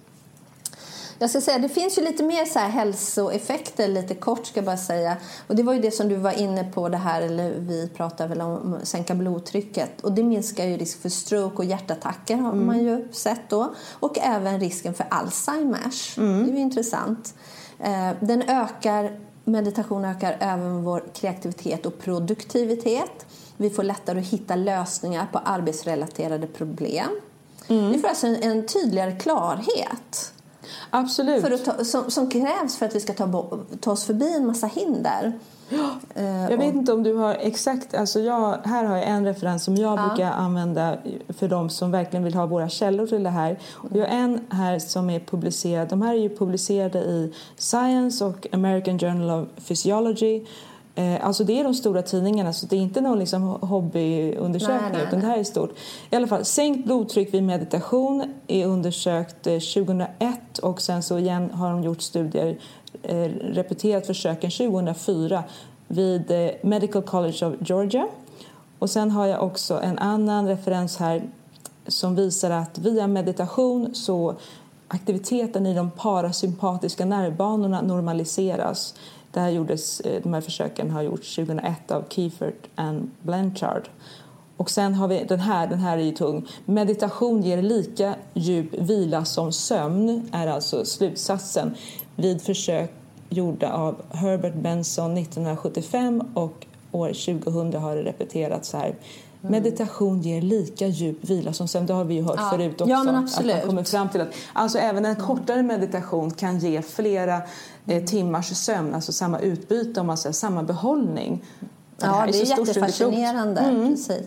Jag ska säga, det finns ju lite mer så här hälsoeffekter, lite kort ska jag bara säga. Och det var ju det som du var inne på det här, eller vi pratar väl om att sänka blodtrycket. Och det minskar ju risk för stroke och hjärtattacker har mm. man ju sett då. Och även risken för Alzheimers. Mm. Det är ju intressant. Den ökar, meditation ökar även vår kreativitet och produktivitet. Vi får lättare att hitta lösningar på arbetsrelaterade problem. Mm. Vi får alltså en, en tydligare klarhet. Absolut. För att ta, som, som krävs för att vi ska ta, ta oss förbi en massa hinder. Ja, jag vet inte om du har exakt, alltså jag, här har jag en referens som jag ja. brukar använda för de som verkligen vill ha våra källor till det här. Och jag har en här som är publicerad, de här är ju publicerade i Science och American Journal of Physiology. Eh, alltså det är de stora tidningarna, så det är inte någon liksom hobbyundersökning, nej, nej, utan det här är stort. I alla fall, sänkt blodtryck vid meditation är undersökt eh, tjugohundraett, och sen så igen har de gjort studier, eh, repeterat försöken tjugohundrafyra vid eh, Medical College of Georgia. Och sen har jag också en annan referens här som visar att via meditation så aktiviteten i de parasympatiska nervbanorna normaliseras. Det här gjordes, de här försöken har gjorts tjugohundraett av Kiefert and Blanchard. Och sen har vi den här, den här är ju tung. Meditation ger lika djup vila som sömn, är alltså slutsatsen vid försök gjorda av Herbert Benson nittonhundrasjuttiofem och år tjugohundra har det repeterats så här. Meditation ger lika djup vila som sömn. Det har vi ju hört ja. förut också. Ja, men absolut. Att man kommer fram till att alltså även en kortare meditation kan ge flera eh, timmars sömn. Alltså samma utbyte, om man säger, samma behållning. Ja, det är, det är jättefascinerande. Mm. Precis.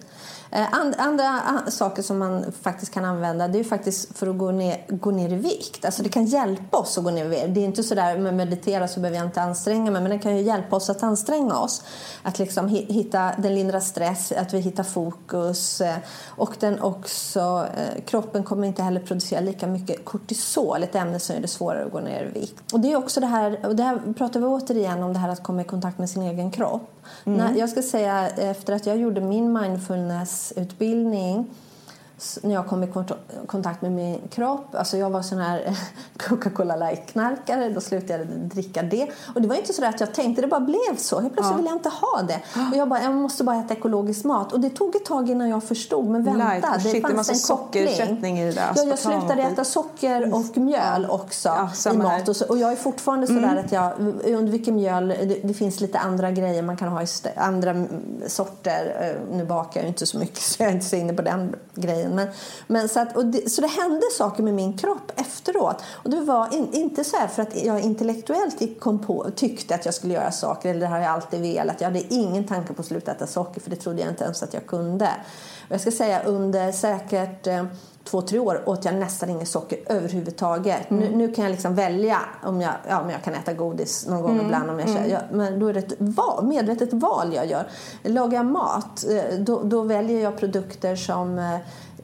Andra saker som man faktiskt kan använda, det är ju faktiskt för att gå ner, gå ner i vikt. Alltså det kan hjälpa oss att gå ner i vikt. Det är inte så där med meditera så behöver jag inte anstränga mig, men det kan ju hjälpa oss att anstränga oss. Att liksom hitta, den lindrar stress, att vi hittar fokus. Och den också, kroppen kommer inte heller producera lika mycket kortisol, ett ämne som är det svårare att gå ner i vikt. Och det är också det här, och det här pratar vi återigen om, det här att komma i kontakt med sin egen kropp. Mm. När, jag ska säga, efter att jag gjorde min mindfulness-utbildning, när jag kom i kontakt med min kropp, alltså jag var sån här Coca-Cola light-knarkare, då slutade jag dricka det. Och det var inte så att jag tänkte, det bara blev så. Helt plötsligt ja. ville jag inte ha det. Och jag bara, jag måste bara äta ekologisk mat. Och det tog ett tag innan jag förstod, men vänta, light. det Shit, fanns en koppling. I det där. Ja, jag slutade äta socker och mjöl också ja, i mat. Och, så, och jag är fortfarande sådär mm. att jag undviker mjöl. Det, det finns lite andra grejer man kan ha i st- andra sorter. Nu bakar jag inte så mycket så jag är inte så inne på den grejen. Men, men så, att, och det, så det hände saker med min kropp efteråt. Och det var in, inte så här för att jag intellektuellt kom på, tyckte att jag skulle göra saker. Eller det har jag alltid velat. Jag hade ingen tanke på att sluta äta socker. För det trodde jag inte ens att jag kunde. Och jag ska säga under säkert eh, två, tre år åt jag nästan ingen socker överhuvudtaget. Mm. Nu, nu kan jag liksom välja om jag, ja, om jag kan äta godis någon gång mm. ibland. Om jag mm. jag, men då är det ett val, medvetet val jag gör. Lagar jag mat, då, då väljer jag produkter som... Eh,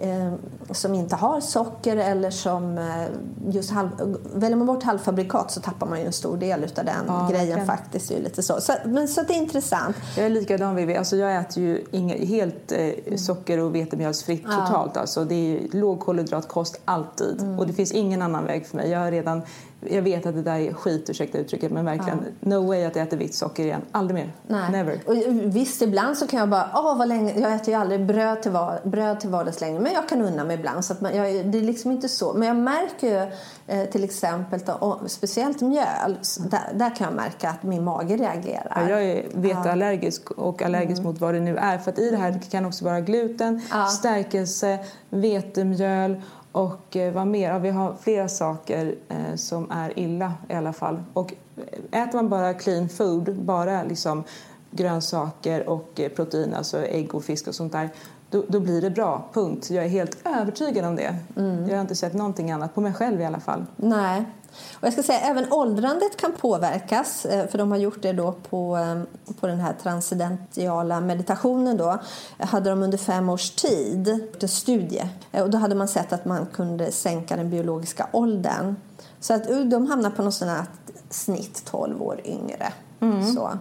som inte har socker eller som just halv, väljer man bort halvfabrikat så tappar man ju en stor del av den ja, grejen kan. faktiskt. Det är ju lite så. Så, men, så det är intressant. Jag är likadan Vivi. Alltså jag äter ju inga, helt eh, socker och vetemjölsfritt ja. totalt. Alltså det är låg kolhydratkost alltid. Mm. Och det finns ingen annan väg för mig. Jag har redan... Jag vet att det där är skit, ursäkta uttrycket, men verkligen ja. no way att jag äter vitt socker igen. Aldrig mer. Nej. Never. Och visst, ibland så kan jag bara, åh vad länge, jag äter ju aldrig bröd till, var, bröd till vardags längre, men jag kan unna mig ibland. Så att man, jag, det är liksom inte så. Men jag märker ju eh, till exempel, då, och speciellt mjöl, där, där kan jag märka att min mage reagerar. Ja, jag är veteallergisk och allergisk mm. mot vad det nu är. För att i det här kan också vara gluten, ja. stärkelse, vetemjöl. Och eh, vad mer? Ja, vi har flera saker eh, som är illa i alla fall. Och äter man bara clean food, bara liksom grönsaker och eh, protein, alltså ägg och fisk och sånt där, då, då blir det bra. Punkt. Jag är helt övertygad om det. Mm. Jag har inte sett någonting annat på mig själv i alla fall. Nej. Och jag ska säga även åldrandet kan påverkas, för de har gjort det då på, på den här transcendentiala meditationen då. Hade de under fem års tid en studie och då hade man sett att man kunde sänka den biologiska åldern. Så att de hamnar på något sådant snitt tolv år yngre. Mm. Så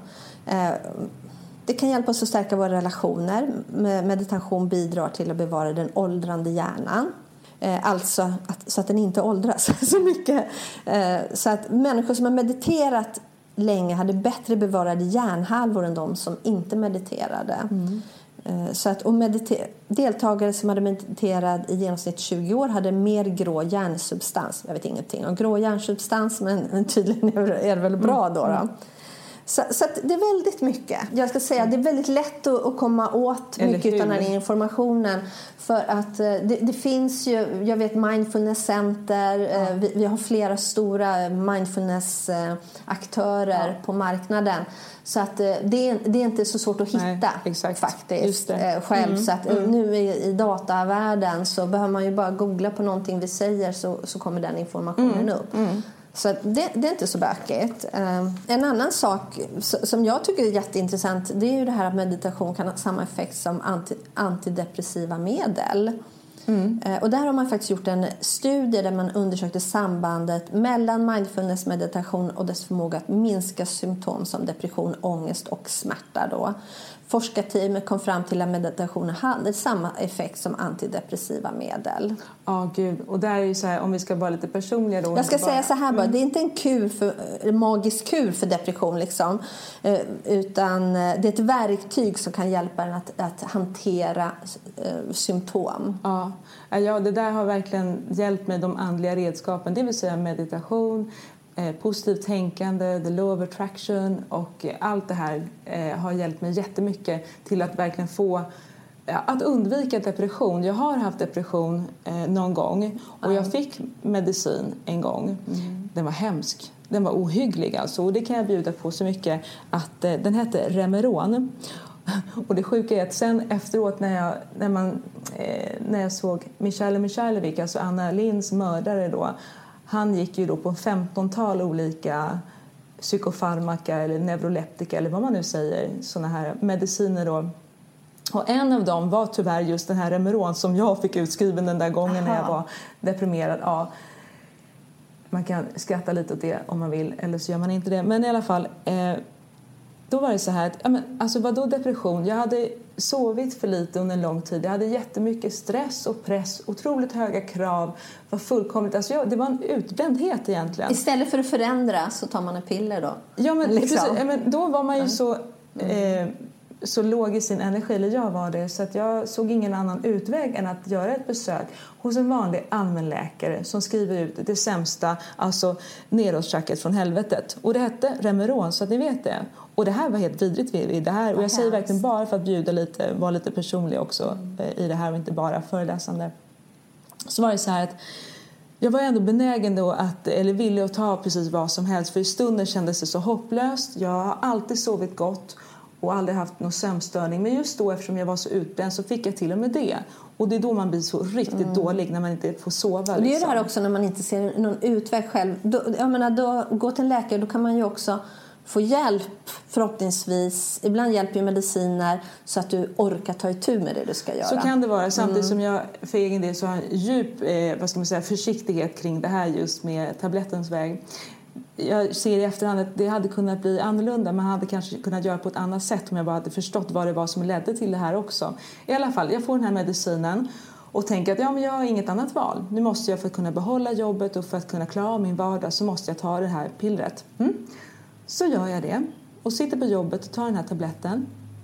det kan hjälpa oss att stärka våra relationer. Meditation bidrar till att bevara den åldrande hjärnan. Alltså att, så att den inte åldras så mycket. Så att människor som har mediterat länge hade bättre bevarade hjärnhalvor än de som inte mediterade. Mm. Så att, och mediter- deltagare som hade mediterat i genomsnitt tjugo år hade mer grå hjärnsubstans. Jag vet ingenting om grå hjärnsubstans, men tydligen är det väl bra då. då. Så, så att det är väldigt mycket. Jag ska säga det är väldigt lätt att, att komma åt mycket av den här informationen. För att det, det finns ju, jag vet Mindfulness Center, ja. vi, vi har flera stora mindfulness-aktörer ja. på marknaden. Så att det är, det är inte så svårt att hitta. Nej, exakt. Faktiskt själv. Mm. Så att mm. nu i, i datavärlden så behöver man ju bara googla på någonting vi säger så, så kommer den informationen mm. upp. Mm. Så det, det är inte så bökigt. En annan sak som jag tycker är jätteintressant, det är ju det här att meditation kan ha samma effekt som anti, antidepressiva medel. Mm. Och där har man faktiskt gjort en studie där man undersökte sambandet mellan mindfulness meditation och dess förmåga att minska symptom som depression, ångest och smärta då. Forskarteamet kom fram till att meditationen hade samma effekt som antidepressiva medel. Ja, oh, gud. Och där är ju så här, om vi ska vara lite personliga då. Jag ska bara... säga så här bara, mm. det är inte en kur för, en magisk kur för depression liksom. Utan det är ett verktyg som kan hjälpa en att, att hantera uh, symptom. Ja. ja, det där har verkligen hjälpt mig, de andliga redskapen. Det vill säga meditation, eh, positivt tänkande, the law of attraction och eh, allt det här eh, har hjälpt mig jättemycket till att verkligen få att undvika depression. Jag har haft depression eh, någon gång och jag fick medicin en gång. Mm. Den var hemsk. Den var ohygglig alltså. Och det kan jag bjuda på så mycket att eh, den hette Remeron. Och det sjuka är att sen efteråt när jag, när man, eh, när jag såg Michailo Michailovic, alltså Anna Lindhs mördare då. Han gick ju då på femtontal olika psykofarmaka eller neuroleptika eller vad man nu säger. Såna här mediciner då. Och en av dem var tyvärr just den här Remeron som jag fick utskriven den där gången. Aha. När jag var deprimerad. Ja, man kan skratta lite åt det om man vill, eller så gör man inte det. Men i alla fall, eh, då var det så här att, ja, men, alltså vadå depression? Jag hade sovit för lite under en lång tid. Jag hade jättemycket stress och press, otroligt höga krav, var fullkomligt, alltså jag, det var en utbrändhet egentligen. Istället för att förändra så tar man en piller då? Ja, men, liksom. precis, ja, men då var man ju så... Eh, så låg i sin energi, eller jag var det, så att jag såg ingen annan utväg än att göra ett besök hos en vanlig allmänläkare som skriver ut det sämsta, alltså nedåtchacket från helvetet. Och det hette Remeron, så att ni vet det. Och det här var helt vidrigt vid det här. Och jag säger verkligen bara för att bjuda lite, vara lite personlig också i det här och inte bara föreläsande. Så var det så här att jag var ändå benägen då att, eller ville att ta precis vad som helst. För i stunden kändes det så hopplöst. Jag har alltid sovit gott och aldrig haft någon sömnstörning. Men just då, eftersom jag var så utbränd, så fick jag till och med det. Och det är då man blir så riktigt mm. dålig, när man inte får sova. Och det är ju liksom. det här också när man inte ser någon utväg själv. Då, jag menar, då, gå till en läkare, då kan man ju också få hjälp förhoppningsvis. Ibland hjälper ju mediciner så att du orkar ta itu med det du ska göra. Så kan det vara. Samtidigt mm. som jag för egen del så har en djup eh, vad ska man säga, försiktighet kring det här just med tablettens väg. Jag ser i efterhand att det hade kunnat bli annorlunda. Man hade kanske kunnat göra på ett annat sätt om jag bara hade förstått vad det var som ledde till det här också. I alla fall, jag får den här medicinen och tänker att ja, men jag har inget annat val. Nu måste jag, för att kunna behålla jobbet och för att kunna klara min vardag, så måste jag ta det här pillret. Mm. Så gör jag det och sitter på jobbet och tar den här tabletten.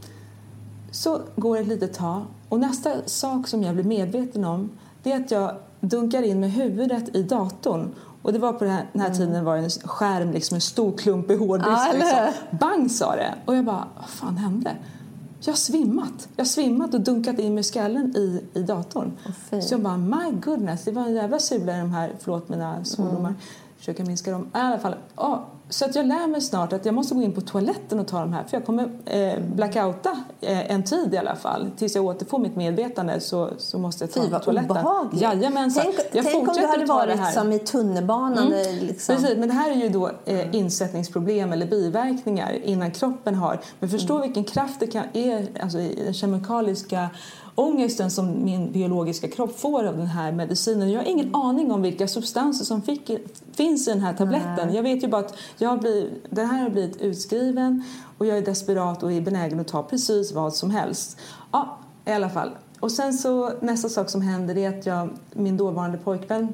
Så går det ett litet tag och nästa sak som jag blir medveten om, det är att jag dunkar in med huvudet i datorn. Och det var på den här, den här mm. tiden var det en skärm, liksom en stor klump i hårddisk. Ah, liksom. Bang, sa det. Och jag bara, vad fan hände? Jag har svimmat. Jag har svimmat och dunkat in med skallen i, i datorn. Oh, så jag bara, my goodness. Det var en jävla sula i de här, förlåt mina svordomar. Mm. Försöka minska dem. I alla fall, oh, så att jag lär mig snart att jag måste gå in på toaletten och ta de här. För jag kommer eh, blackouta eh, en tid i alla fall. Tills jag återfår mitt medvetande så, så måste jag ta Fy, toaletten. Jajamensan. Tänk, jag tänk om det hade varit som i tunnelbanan. Mm. Liksom. Precis, men det här är ju då eh, insättningsproblem eller biverkningar innan kroppen har. Men förstå mm. vilken kraft det kan, är, alltså den kemikaliska ångesten som min biologiska kropp får av den här medicinen. Jag har ingen aning om vilka substanser som fick, finns i den här tabletten. Mm. Jag vet ju bara att jag har blivit, den här har blivit utskriven och jag är desperat och är benägen att ta precis vad som helst. Ja, i alla fall. Och sen så nästa sak som händer är att jag, min dåvarande pojkvän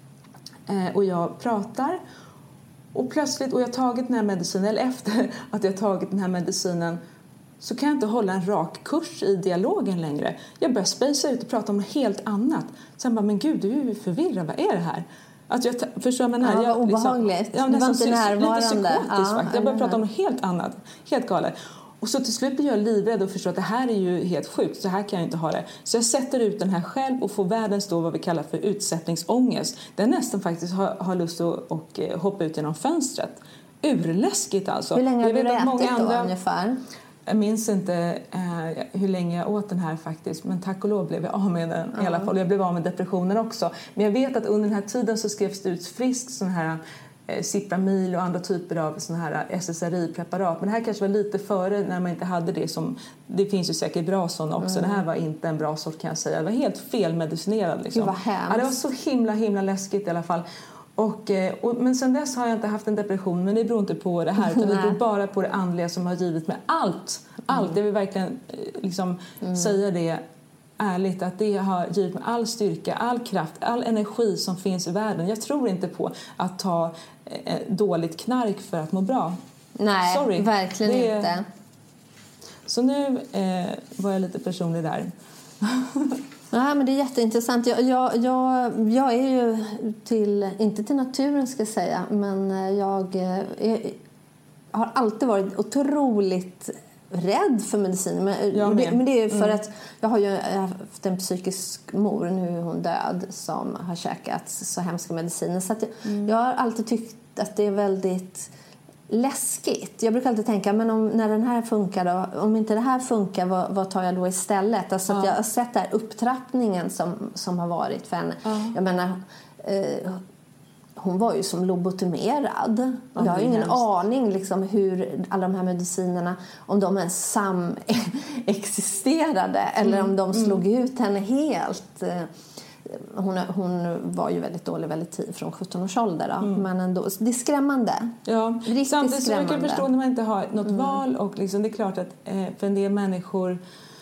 eh, och jag pratar. Och plötsligt, och jag har tagit den här medicinen, eller efter att jag har tagit den här medicinen, så kan jag inte hålla en rak kurs i dialogen längre. Jag börjar spacea ut och prata om något helt annat. Sen bara, men gud, du är ju förvirrad. Vad är det här? Att jag t- förstår man här. Ja, jag, obehagligt. Liksom, ja, du var inte närvarande. Lite psykotisk ja, faktiskt. Jag börjar prata om något helt annat. Helt galet. Och så till slut blir jag livrädd och förstår att det här är ju helt sjukt. Så här kan jag inte ha det. Så jag sätter ut den här själv och får världens då vad vi kallar för utsättningsångest. Den nästan faktiskt har, har lust att och, och, hoppa ut genom fönstret. Urläskigt alltså. Hur länge har du ätit många då andra... ungefär? Jag minns inte eh, hur länge jag åt den här faktiskt. Men tack och lov blev jag av med den mm. i alla fall. Jag blev av med depressionen också. Men jag vet att under den här tiden så skrevs det ut friskt sån här eh, Cipramil och andra typer av sån här S S R I-preparat. Men det här kanske var lite före när man inte hade det som... Det finns ju säkert bra sådana också. Mm. Det här var inte en bra sort kan jag säga. Det var helt felmedicinerad liksom. Det var hemskt. Ja, det var så himla himla läskigt i alla fall. Och, och, men sen dess har jag inte haft en depression, men det beror inte på det här utan det beror bara på det andliga som har givit mig allt, allt, mm. jag vill verkligen liksom mm. säga det ärligt, att det har givit mig all styrka, all kraft, all energi som finns i världen. Jag tror inte på att ta eh, dåligt knark för att må bra. Nej, Sorry. verkligen det... inte. Så nu eh, var jag lite personlig där. Ja, men det är jätteintressant. Jag, jag, jag, jag är ju till, inte till naturen ska jag säga, men jag är, har alltid varit otroligt rädd för medicin. Men, det, men det är för mm. att jag har ju haft en psykisk mor, nu är hon död, som har käkat så hemska mediciner. Så att jag, mm. jag har alltid tyckt att det är väldigt läskigt. Jag brukar alltid tänka, men om, när den här funkar då, om inte det här funkar, vad, vad tar jag då istället? Alltså ja. att jag har sett där upptrappningen som, som har varit för henne. Ja. Jag menar, eh, hon var ju som lobotomerad. Ja, jag har ingen hemskt. aning liksom, hur alla de här medicinerna, om de ens samexisterade eller mm. om de slog mm. ut henne helt. Hon, hon var ju väldigt dålig väldigt tid, från sjutton års ålder. Då. Mm. Men ändå, det är skrämmande. Ja. Riktigt samtidigt skrämmande. Så jag kan förstå när man inte har något mm. val. Och liksom, det är klart att eh, för en del människor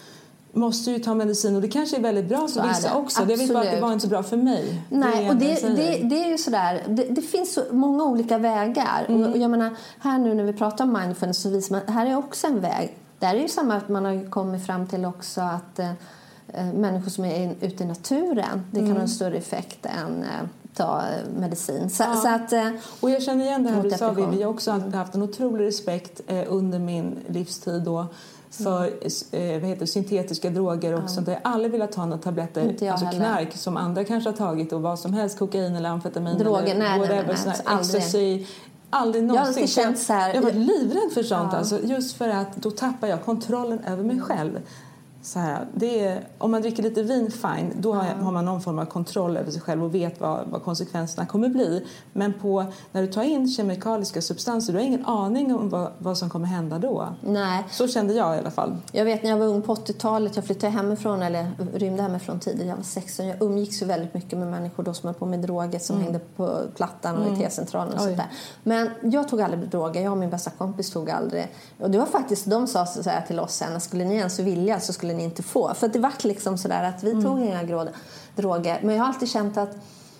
måste ju ta medicin. Och det kanske är väldigt bra för vissa också. Det, vet bara, det var inte så bra för mig. Nej, det och det, det, det är ju sådär. Det, det finns så många olika vägar. Mm. Och jag menar, här nu när vi pratar om mindfulness så visar man, här är också en väg. Där är ju samma att man har kommit fram till också att eh, människor som är ute i naturen, det kan mm. ha en större effekt än eh, ta medicin. Så, ja. så att, eh, och jag känner igen det här du sa, vi har också mm. haft en otrolig respekt eh, under min livstid då för mm. eh, vad heter, syntetiska droger och mm. sånt. Jag har aldrig velat ta några tabletter, alltså heller. knark som andra kanske har tagit och vad som helst, kokain eller amfetamin droger, eller nej, whatever, nej, nej, nej, ecstasy. Aldrig någonsin. Jag har, så här, jag var livrädd för sånt ja. alltså, just för att då tappar jag kontrollen över mig själv. Så här, det är, om man dricker lite vin, fine, då har, har man någon form av kontroll över sig själv och vet vad, vad konsekvenserna kommer bli. Men på, när du tar in kemikaliska substanser, du har ingen aning om vad, vad som kommer hända då. Nej. Så kände jag i alla fall. Jag vet när jag var ung på åttiotalet, jag flyttade hemifrån, eller rymde hemifrån tidigt, jag var sexton. Jag umgicks ju väldigt mycket med människor då som höll på med droger, som mm. hängde på Plattan och mm. i T-centralen och sånt där. Men jag tog aldrig droger, jag och min bästa kompis tog aldrig. Och det var faktiskt, de sa så här till oss sen, skulle ni ens vilja så skulle ni inte få. För det var liksom sådär att vi mm. tog inga droger. Men jag har alltid känt att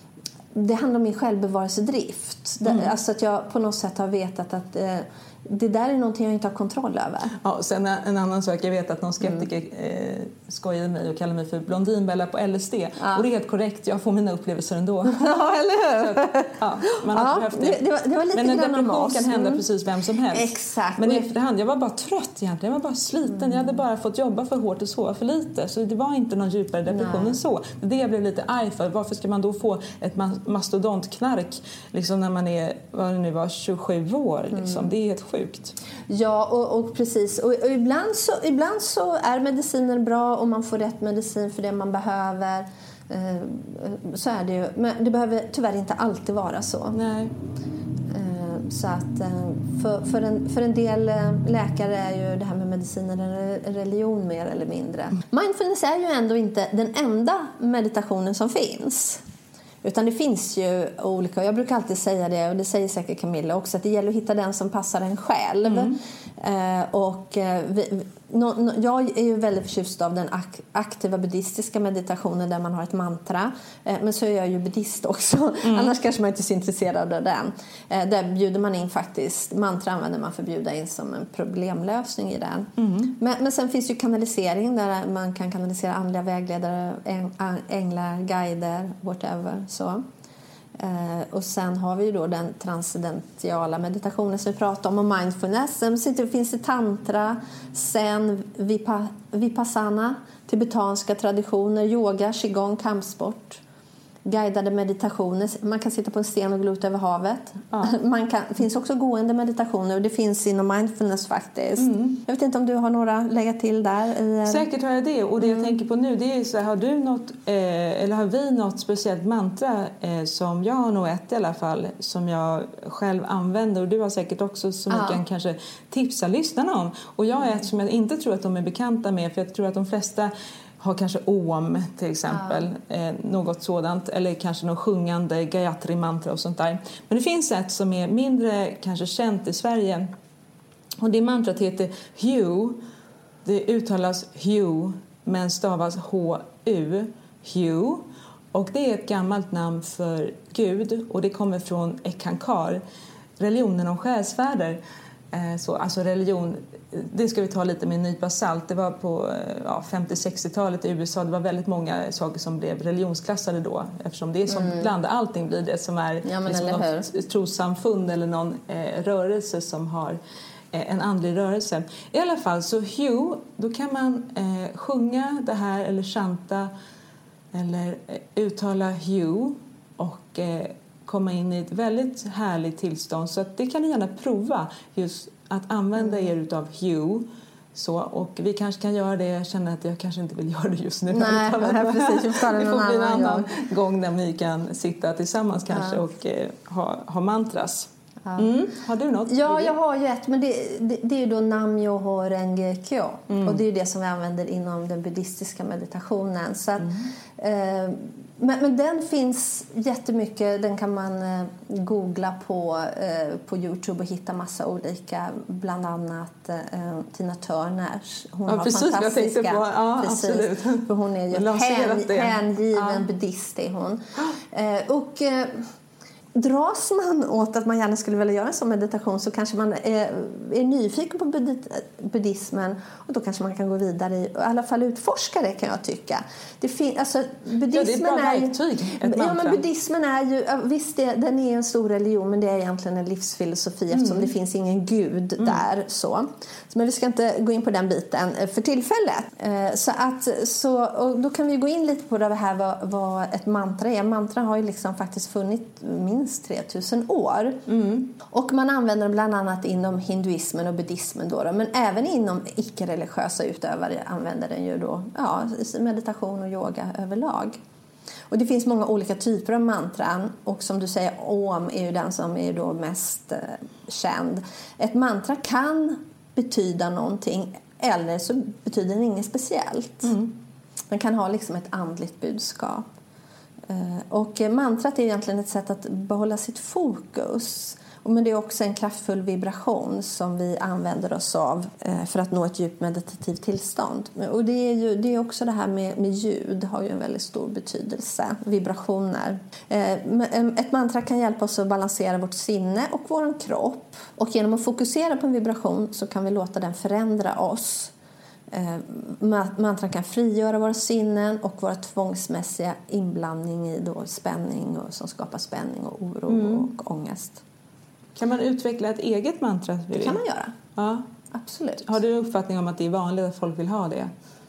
det handlar om min självbevarelsedrift. Mm. Alltså att jag på något sätt har vetat att eh, det där är någonting jag inte har kontroll över. Ja, och sen en annan sak, jag vet att någon skeptiker mm. eh, skojade mig och kallade mig för blondinbella på L S D. Ja. Och det är helt korrekt, jag får mina upplevelser ändå. Ja, eller hur? Att, ja, man har ja, behövt det. Det, det, var, det var lite men en grann depression kan hända mm. precis vem som helst. Exakt. Men i efterhand, jag var bara trött egentligen. Jag var bara sliten. Mm. Jag hade bara fått jobba för hårt och sova för lite. Så det var inte någon djupare depression än så. Det är det jag blev lite arg för. Varför ska man då få ett mastodontknark liksom när man är, vad det nu var, tjugosju år? Liksom. Mm. Det är helt sjukt. Ja, och, och precis. Och, och ibland, så, ibland så är mediciner bra och man får rätt medicin för det man behöver. Eh, så är det ju. Men det behöver tyvärr inte alltid vara så. Nej. Eh, så att eh, för, för, en, för en del läkare är ju det här med mediciner en religion mer eller mindre. Mm. Mindfulness är ju ändå inte den enda meditationen som finns. Utan det finns ju olika, jag brukar alltid säga det, och det säger säkert Camilla också, att det gäller att hitta den som passar en själv. Mm. Eh, och eh, vi, no, no, jag är ju väldigt förtjust av den ak- aktiva buddhistiska meditationen där man har ett mantra. Eh, men så är jag ju buddhist också, mm. annars kanske man inte är så intresserad av den. Eh, där bjuder man in faktiskt, mantra använder man för att bjuda in som en problemlösning i den. Mm. Men, men sen finns ju kanalisering där man kan kanalisera andliga vägledare, äng- änglar, guider, whatever. Så. Eh, och sen har vi ju då den transcendentiala meditationen som vi pratar om, och mindfulness. Sen finns det tantra, zen, vipa, vipassana, tibetanska traditioner, yoga, qigong, kampsport, guidade meditationer. Man kan sitta på en sten och glo ut över havet. Ja. Man kan, det finns också gående meditationer, och det finns inom mindfulness faktiskt. Mm. Jag vet inte om du har några lägga till där. I, säkert har jag det, och det mm. jag tänker på nu, det är så här, har du något, eh, eller har vi något speciellt mantra eh, som jag har nog ett i alla fall, som jag själv använder, och du har säkert också, som ja. jag kan kanske tipsa lyssnarna om. Och jag är ett som jag inte tror att de är bekanta med, för jag tror att de flesta har kanske om till exempel, ja. eh, något sådant, eller kanske något sjungande Gayatri mantra och sånt där. Men det finns ett som är mindre kanske känt i Sverige, och det mantrat heter Hu. Det uttalas Hu men stavas H U, Hu, och det är ett gammalt namn för Gud, och det kommer från Ekankar, religionen om själsfärder. Så, alltså religion, det ska vi ta lite med en nypa salt. Det var på ja, femtio-sextiotalet i U S A. Det var väldigt många saker som blev religionsklassade då. Eftersom det är som mm. bland allting blir det som är ja, liksom något trossamfund eller någon eh, rörelse som har eh, en andlig rörelse. I alla fall så Hue, då kan man eh, sjunga det här eller chanta eller eh, uttala Hue och eh, komma in i ett väldigt härligt tillstånd. Så att det kan ni gärna prova, just att använda er utav Hue. Så, och vi kanske kan göra det. Jag känner att jag kanske inte vill göra det just nu. Nej, det precis. Det får bli en annan gång när vi kan sitta tillsammans kanske ja. och eh, ha, ha mantras. Ja. Mm. Har du något? Ja, jag har ju ett. Men det, det, det är ju då Nam-myoho Renge Kyo. Mm. Och det är ju det som vi använder inom den buddhistiska meditationen. Så att, mm. eh, men, men den finns jättemycket. Den kan man eh, googla på, eh, på YouTube och hitta massa olika. Bland annat eh, Tina Turner. Hon ja, har precis, fantastiska. Jag på, ja, precis, absolut. För hon är ju hän, hängiven ja. buddhist är hon. Eh, och... Eh, Dras man åt att man gärna skulle vilja göra en sån meditation så kanske man är, är nyfiken på buddhismen och då kanske man kan gå vidare i, i alla fall utforska det kan jag tycka. Det fin, alltså, buddhismen ja, det är ett bra är verktyg, ett ja, men buddhismen är ju, visst det, den är en stor religion men det är egentligen en livsfilosofi mm. eftersom det finns ingen gud mm. där så. Men vi ska inte gå in på den biten för tillfället. Så, att, så och då kan vi gå in lite på det här vad, vad ett mantra är. Mantra har ju liksom faktiskt funnits minst tre tusen år. Mm. Och man använder den bland annat inom hinduismen och buddhismen då, då. Men även inom icke-religiösa utövare använder den ju då ja, meditation och yoga överlag. Och det finns många olika typer av mantran och som du säger Om är ju den som är då mest eh, känd. Ett mantra kan betyda någonting eller så betyder det inget speciellt. Mm. Man kan ha liksom ett andligt budskap. Och mantrat är egentligen ett sätt att behålla sitt fokus. Men det är också en kraftfull vibration som vi använder oss av för att nå ett djupt meditativt tillstånd. Och det är ju det är också det här med, med ljud har ju en väldigt stor betydelse. Vibrationer. Ett mantra kan hjälpa oss att balansera vårt sinne och vår kropp. Och genom att fokusera på en vibration så kan vi låta den förändra oss. Mantran kan frigöra våra sinnen och våra tvångsmässiga inblandning i då spänning och, som skapar spänning och oro mm. och ångest. Kan man utveckla ett eget mantra? Det kan man göra. Ja. Absolut. Har du uppfattning om att det är vanligt att folk vill ha det?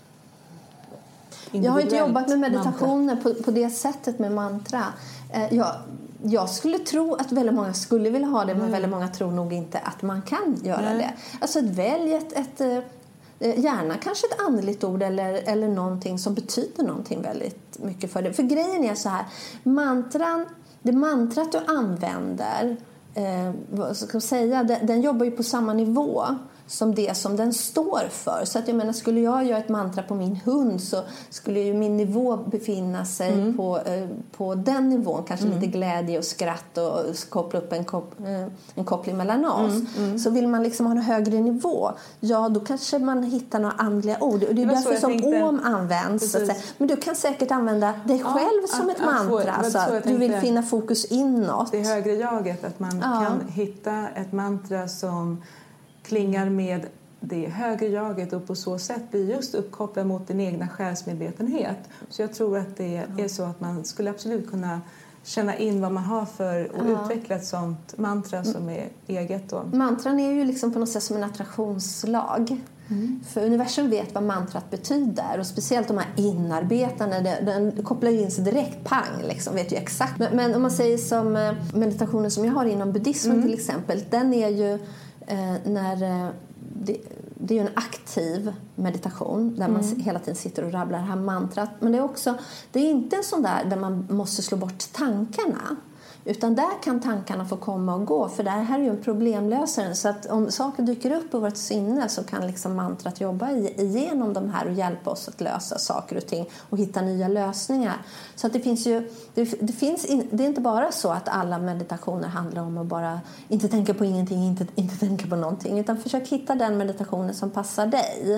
Jag har inte jobbat med meditationer på, på det sättet med mantra. Jag, jag skulle tro att väldigt många skulle vilja ha det mm. men väldigt många tror nog inte att man kan göra mm. det. Alltså ett välj ett, ett gärna kanske ett andligt ord eller, eller någonting som betyder någonting väldigt mycket för det. För grejen är så här, mantran, det mantrat du använder, eh, vad ska jag säga, den, den jobbar ju på samma nivå som det som den står för. Så att jag menar, skulle jag göra ett mantra på min hund så skulle ju min nivå befinna sig mm. på, eh, på den nivån. Kanske mm. lite glädje och skratt och koppla upp en, kop, eh, en koppling mellan oss. Mm. Mm. Så vill man liksom ha en högre nivå, ja då kanske man hittar några andliga ord. Och det är det därför som tänkte, om används. Så att men du kan säkert använda dig själv ja, som att, ett mantra. Att få, så att du vill finna fokus inåt. Det högre jaget, att man ja. kan hitta ett mantra som klingar med det högre jaget och på så sätt blir just uppkopplad mot din egna själsmedvetenhet. Så jag tror att det är så att man skulle absolut kunna känna in vad man har för och ja. utveckla ett sånt mantra som är eget då. Mantran är ju liksom på något sätt som en attraktionslag. Mm. För universum vet vad mantrat betyder och speciellt de här inarbetande, den, den kopplar ju in sig direkt, pang liksom, vet ju exakt. Men, men om man säger som meditationen som jag har inom buddhismen mm. till exempel, den är ju eh, när eh, det, det är ju en aktiv meditation där man mm. hela tiden sitter och rabblar det här mantrat, men det är också, det är inte en sån där där man måste slå bort tankarna. Utan där kan tankarna få komma och gå. För det här är ju en problemlösare. Så att om saker dyker upp i vårt sinne så kan liksom mantrat jobba igenom de här och hjälpa oss att lösa saker och ting. Och hitta nya lösningar. Så att det finns ju, det, det, finns in, det är inte bara så att alla meditationer handlar om att bara inte tänka på ingenting, inte, inte tänka på någonting. Utan försök hitta den meditationen som passar dig.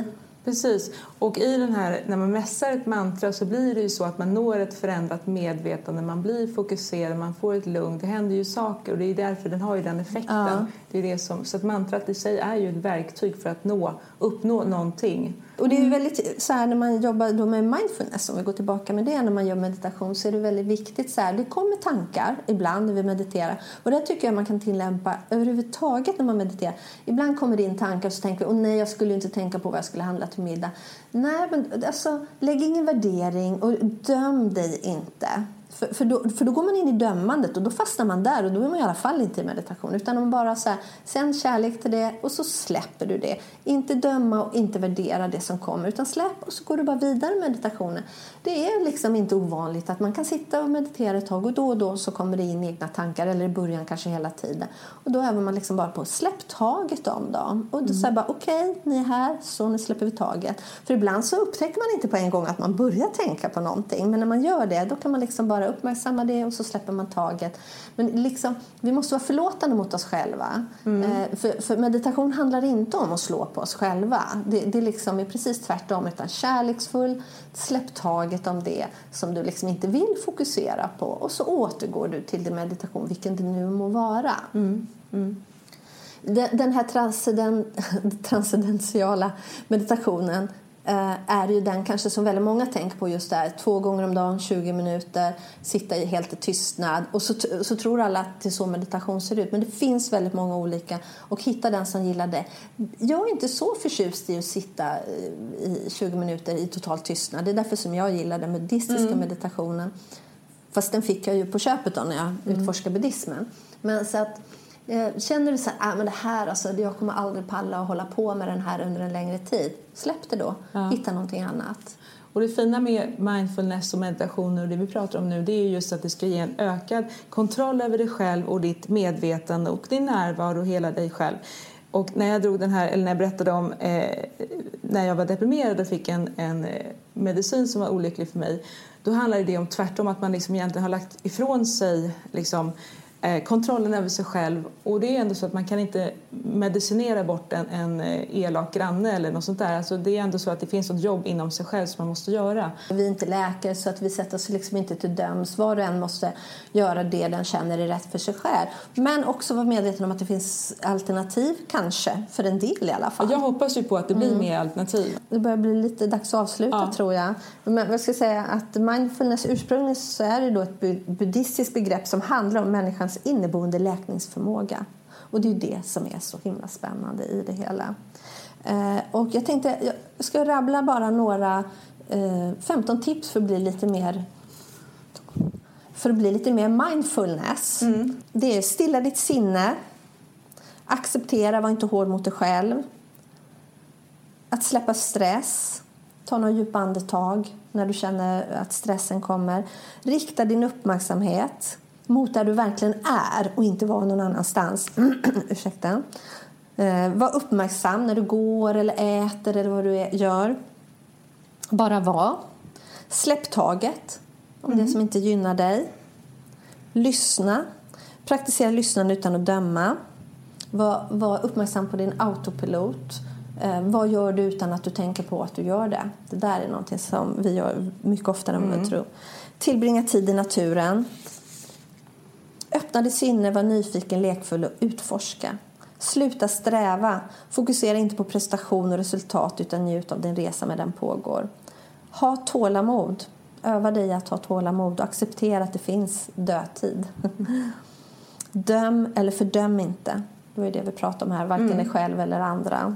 Precis. Och i den här, när man mässar ett mantra så blir det ju så att man når ett förändrat medvetande. Man blir fokuserad, man får ett lugn. Det händer ju saker och det är därför den har ju den effekten. Ja. Det är det som, så att mantrat i sig är ju ett verktyg för att nå, uppnå någonting. Och det är ju väldigt så här när man jobbar då med mindfulness, om vi går tillbaka med det, när man gör meditation så är det väldigt viktigt så här, det kommer tankar ibland när vi mediterar och det tycker jag man kan tillämpa överhuvudtaget när man mediterar. Ibland kommer det in tankar och så tänker vi, åh nej, jag skulle inte tänka på vad jag skulle handla till middag. Nej, men alltså lägg ingen värdering och döm dig inte. För, för, då, för då går man in i dömandet och då fastnar man där och då är man i alla fall inte i meditation. Utan man bara så här, sen kärlek till det och så släpper du det. Inte döma och inte värdera det som kommer utan släpp och så går du bara vidare med meditationen. Det är liksom inte ovanligt att man kan sitta och meditera ett tag och då och då så kommer det in egna tankar eller i början kanske hela tiden. Och då övar man liksom bara på släpp taget om dem. Och då mm. säger bara okej, okay, ni är här så nu släpper vi taget. För ibland så upptäcker man inte på en gång att man börjar tänka på någonting. Men när man gör det då kan man liksom bara uppmärksamma det och så släpper man taget. Men liksom, vi måste vara förlåtande mot oss själva. Mm. Eh, för, för meditation handlar inte om att slå på oss själva. Det, det liksom är precis tvärtom. Utan kärleksfull, släpp taget om det som du liksom inte vill fokusera på. Och så återgår du till din meditation, vilken det nu må vara. Mm. Mm. Den, den här transcenden, transcendentiala meditationen är ju den kanske som väldigt många tänker på just där. Två gånger om dagen, tjugo minuter, sitta i helt tystnad. Och så, så tror alla att det är så meditation ser ut. Men det finns väldigt många olika. Och hitta den som gillar det. Jag är inte så förtjust i att sitta i tjugo minuter i total tystnad. Det är därför som jag gillar den buddhistiska mm. meditationen. Fast den fick jag ju på köpet då när jag mm. utforskade buddhismen. Men så att känner du så här, ah, men det här alltså, jag kommer aldrig palla att hålla på med den här under en längre tid. Släpp det då. Ja. Hitta någonting annat. Och det fina med mindfulness och meditation och det vi pratar om nu, det är just att det ska ge en ökad kontroll över dig själv och ditt medvetande och din närvaro och hela dig själv. Och när jag drog den här, eller när jag berättade om eh, när jag var deprimerad och fick en, en medicin som var olycklig för mig, då handlade det om tvärtom att man liksom egentligen har lagt ifrån sig liksom kontrollen över sig själv. Och det är ändå så att man kan inte medicinera bort en, en elak granne eller något sånt där. Alltså det är ändå så att det finns ett jobb inom sig själv som man måste göra. Vi är inte läkare så att vi sätter oss liksom inte till döms. Var och en måste göra det den känner är rätt för sig själv. Men också vara medveten om att det finns alternativ kanske. För en del i alla fall. Jag hoppas ju på att det blir mm. mer alternativ. Det börjar bli lite dags att avsluta ja. tror jag. Men jag ska säga att mindfulness ursprungligen så är det då ett buddhistiskt begrepp som handlar om människans inneboende läkningsförmåga. Och det är ju det som är så himla spännande i det hela. Eh, och jag tänkte, jag ska rabbla bara några eh, femton tips för att bli lite mer för att bli lite mer mindfulness. Mm. Det är stilla ditt sinne. Acceptera, var inte hård mot dig själv. Att släppa stress. Ta några djupa andetag när du känner att stressen kommer. Rikta din uppmärksamhet mot där du verkligen är och inte vara någon annanstans. Ursäkta. Eh, var uppmärksam när du går eller äter eller vad du gör. Bara var. Släpp taget om mm. det som inte gynnar dig. Lyssna. Praktisera lyssnande utan att döma. Var, var uppmärksam på din autopilot. Eh, vad gör du utan att du tänker på att du gör det? Det där är någonting som vi gör mycket oftare än vad mm. vi tror. Tillbringa tid i naturen. Öppna ditt sinne, var nyfiken, lekfull och utforska. Sluta sträva. Fokusera inte på prestation och resultat utan njut av din resa med den pågår. Ha tålamod. Öva dig att ha tålamod och acceptera att det finns dödtid. Döm eller fördöm inte. Då är det vi pratar om här. Varken mm. dig själv eller andra.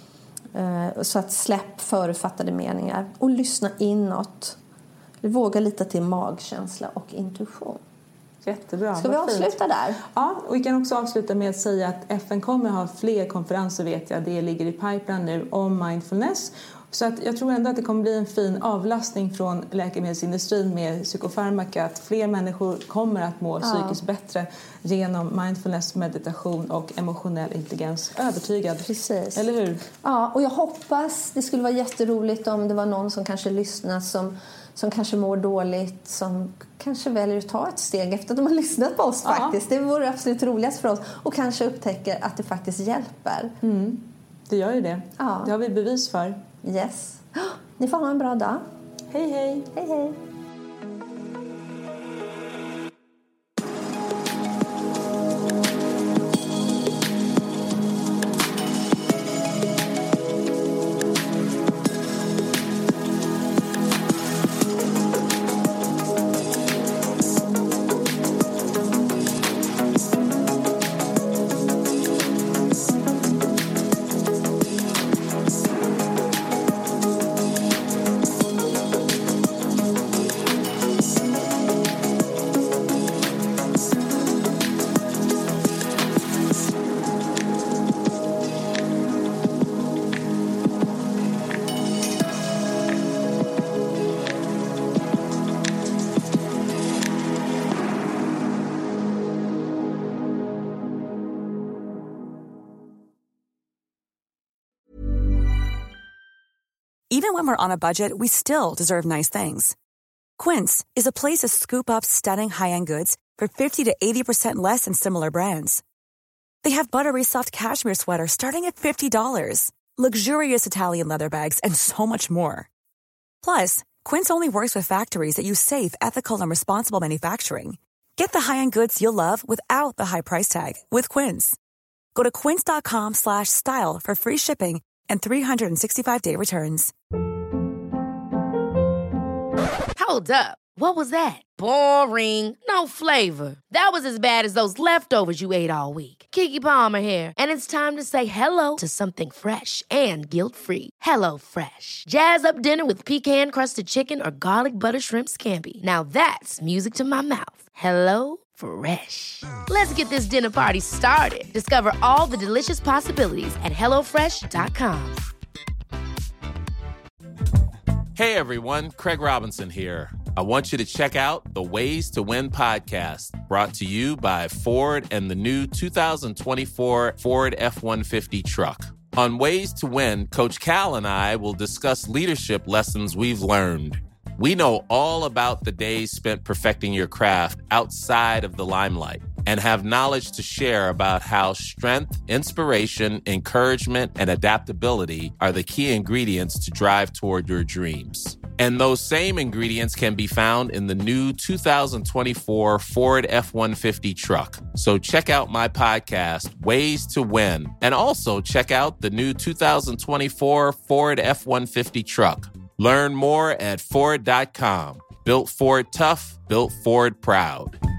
Så att släpp förutfattade meningar. Och lyssna inåt. Våga lita till magkänsla och intuition. Jättebra. Ska vi avsluta fint. Där? Ja, och vi kan också avsluta med att säga att F N kommer ha fler konferenser vet jag. Det ligger i pipeline nu om mindfulness. Så att jag tror ändå att det kommer bli en fin avlastning från läkemedelsindustrin med psykofarmaka. Att fler människor kommer att må ja. psykiskt bättre genom mindfulness, meditation och emotionell intelligens. Övertygad. Precis. Eller hur? Ja, och jag hoppas det skulle vara jätteroligt om det var någon som kanske lyssnar som... som kanske mår dåligt, som kanske väljer att ta ett steg efter att de har lyssnat på oss. Ja. Faktiskt. Det vore absolut roligast för oss. Och kanske upptäcker att det faktiskt hjälper. Mm. Det gör ju det. Ja. Det har vi bevis för. Yes. Ni får ha en bra dag. Hej, hej. Hej, hej. Even when we're on a budget, we still deserve nice things. Quince is a place to scoop up stunning high-end goods for fifty to eighty percent less than similar brands. They have buttery soft cashmere sweaters starting at fifty dollars, luxurious Italian leather bags, and so much more. Plus, Quince only works with factories that use safe, ethical, and responsible manufacturing. Get the high-end goods you'll love without the high price tag with Quince. Go to quince.com slash style for free shipping and three sixty-five day returns. Hold up. What was that? Boring. No flavor. That was as bad as those leftovers you ate all week. Keke Palmer here, and it's time to say hello to something fresh and guilt-free. Hello Fresh. Jazz up dinner with pecan-crusted chicken or garlic butter shrimp scampi. Now that's music to my mouth. Hello Fresh. Let's get this dinner party started. Discover all the delicious possibilities at hello fresh dot com. Hey everyone, Craig Robinson here. I want you to check out the Ways to Win podcast, brought to you by Ford and the new two thousand twenty-four Ford F one fifty truck. On Ways to Win, Coach Cal and I will discuss leadership lessons we've learned. We know all about the days spent perfecting your craft outside of the limelight and have knowledge to share about how strength, inspiration, encouragement, and adaptability are the key ingredients to drive toward your dreams. And those same ingredients can be found in the new two thousand twenty-four Ford F one fifty truck. So check out my podcast, Ways to Win, and also check out the new two thousand twenty-four Ford F one fifty truck. Learn more at Ford dot com. Built Ford tough, built Ford proud.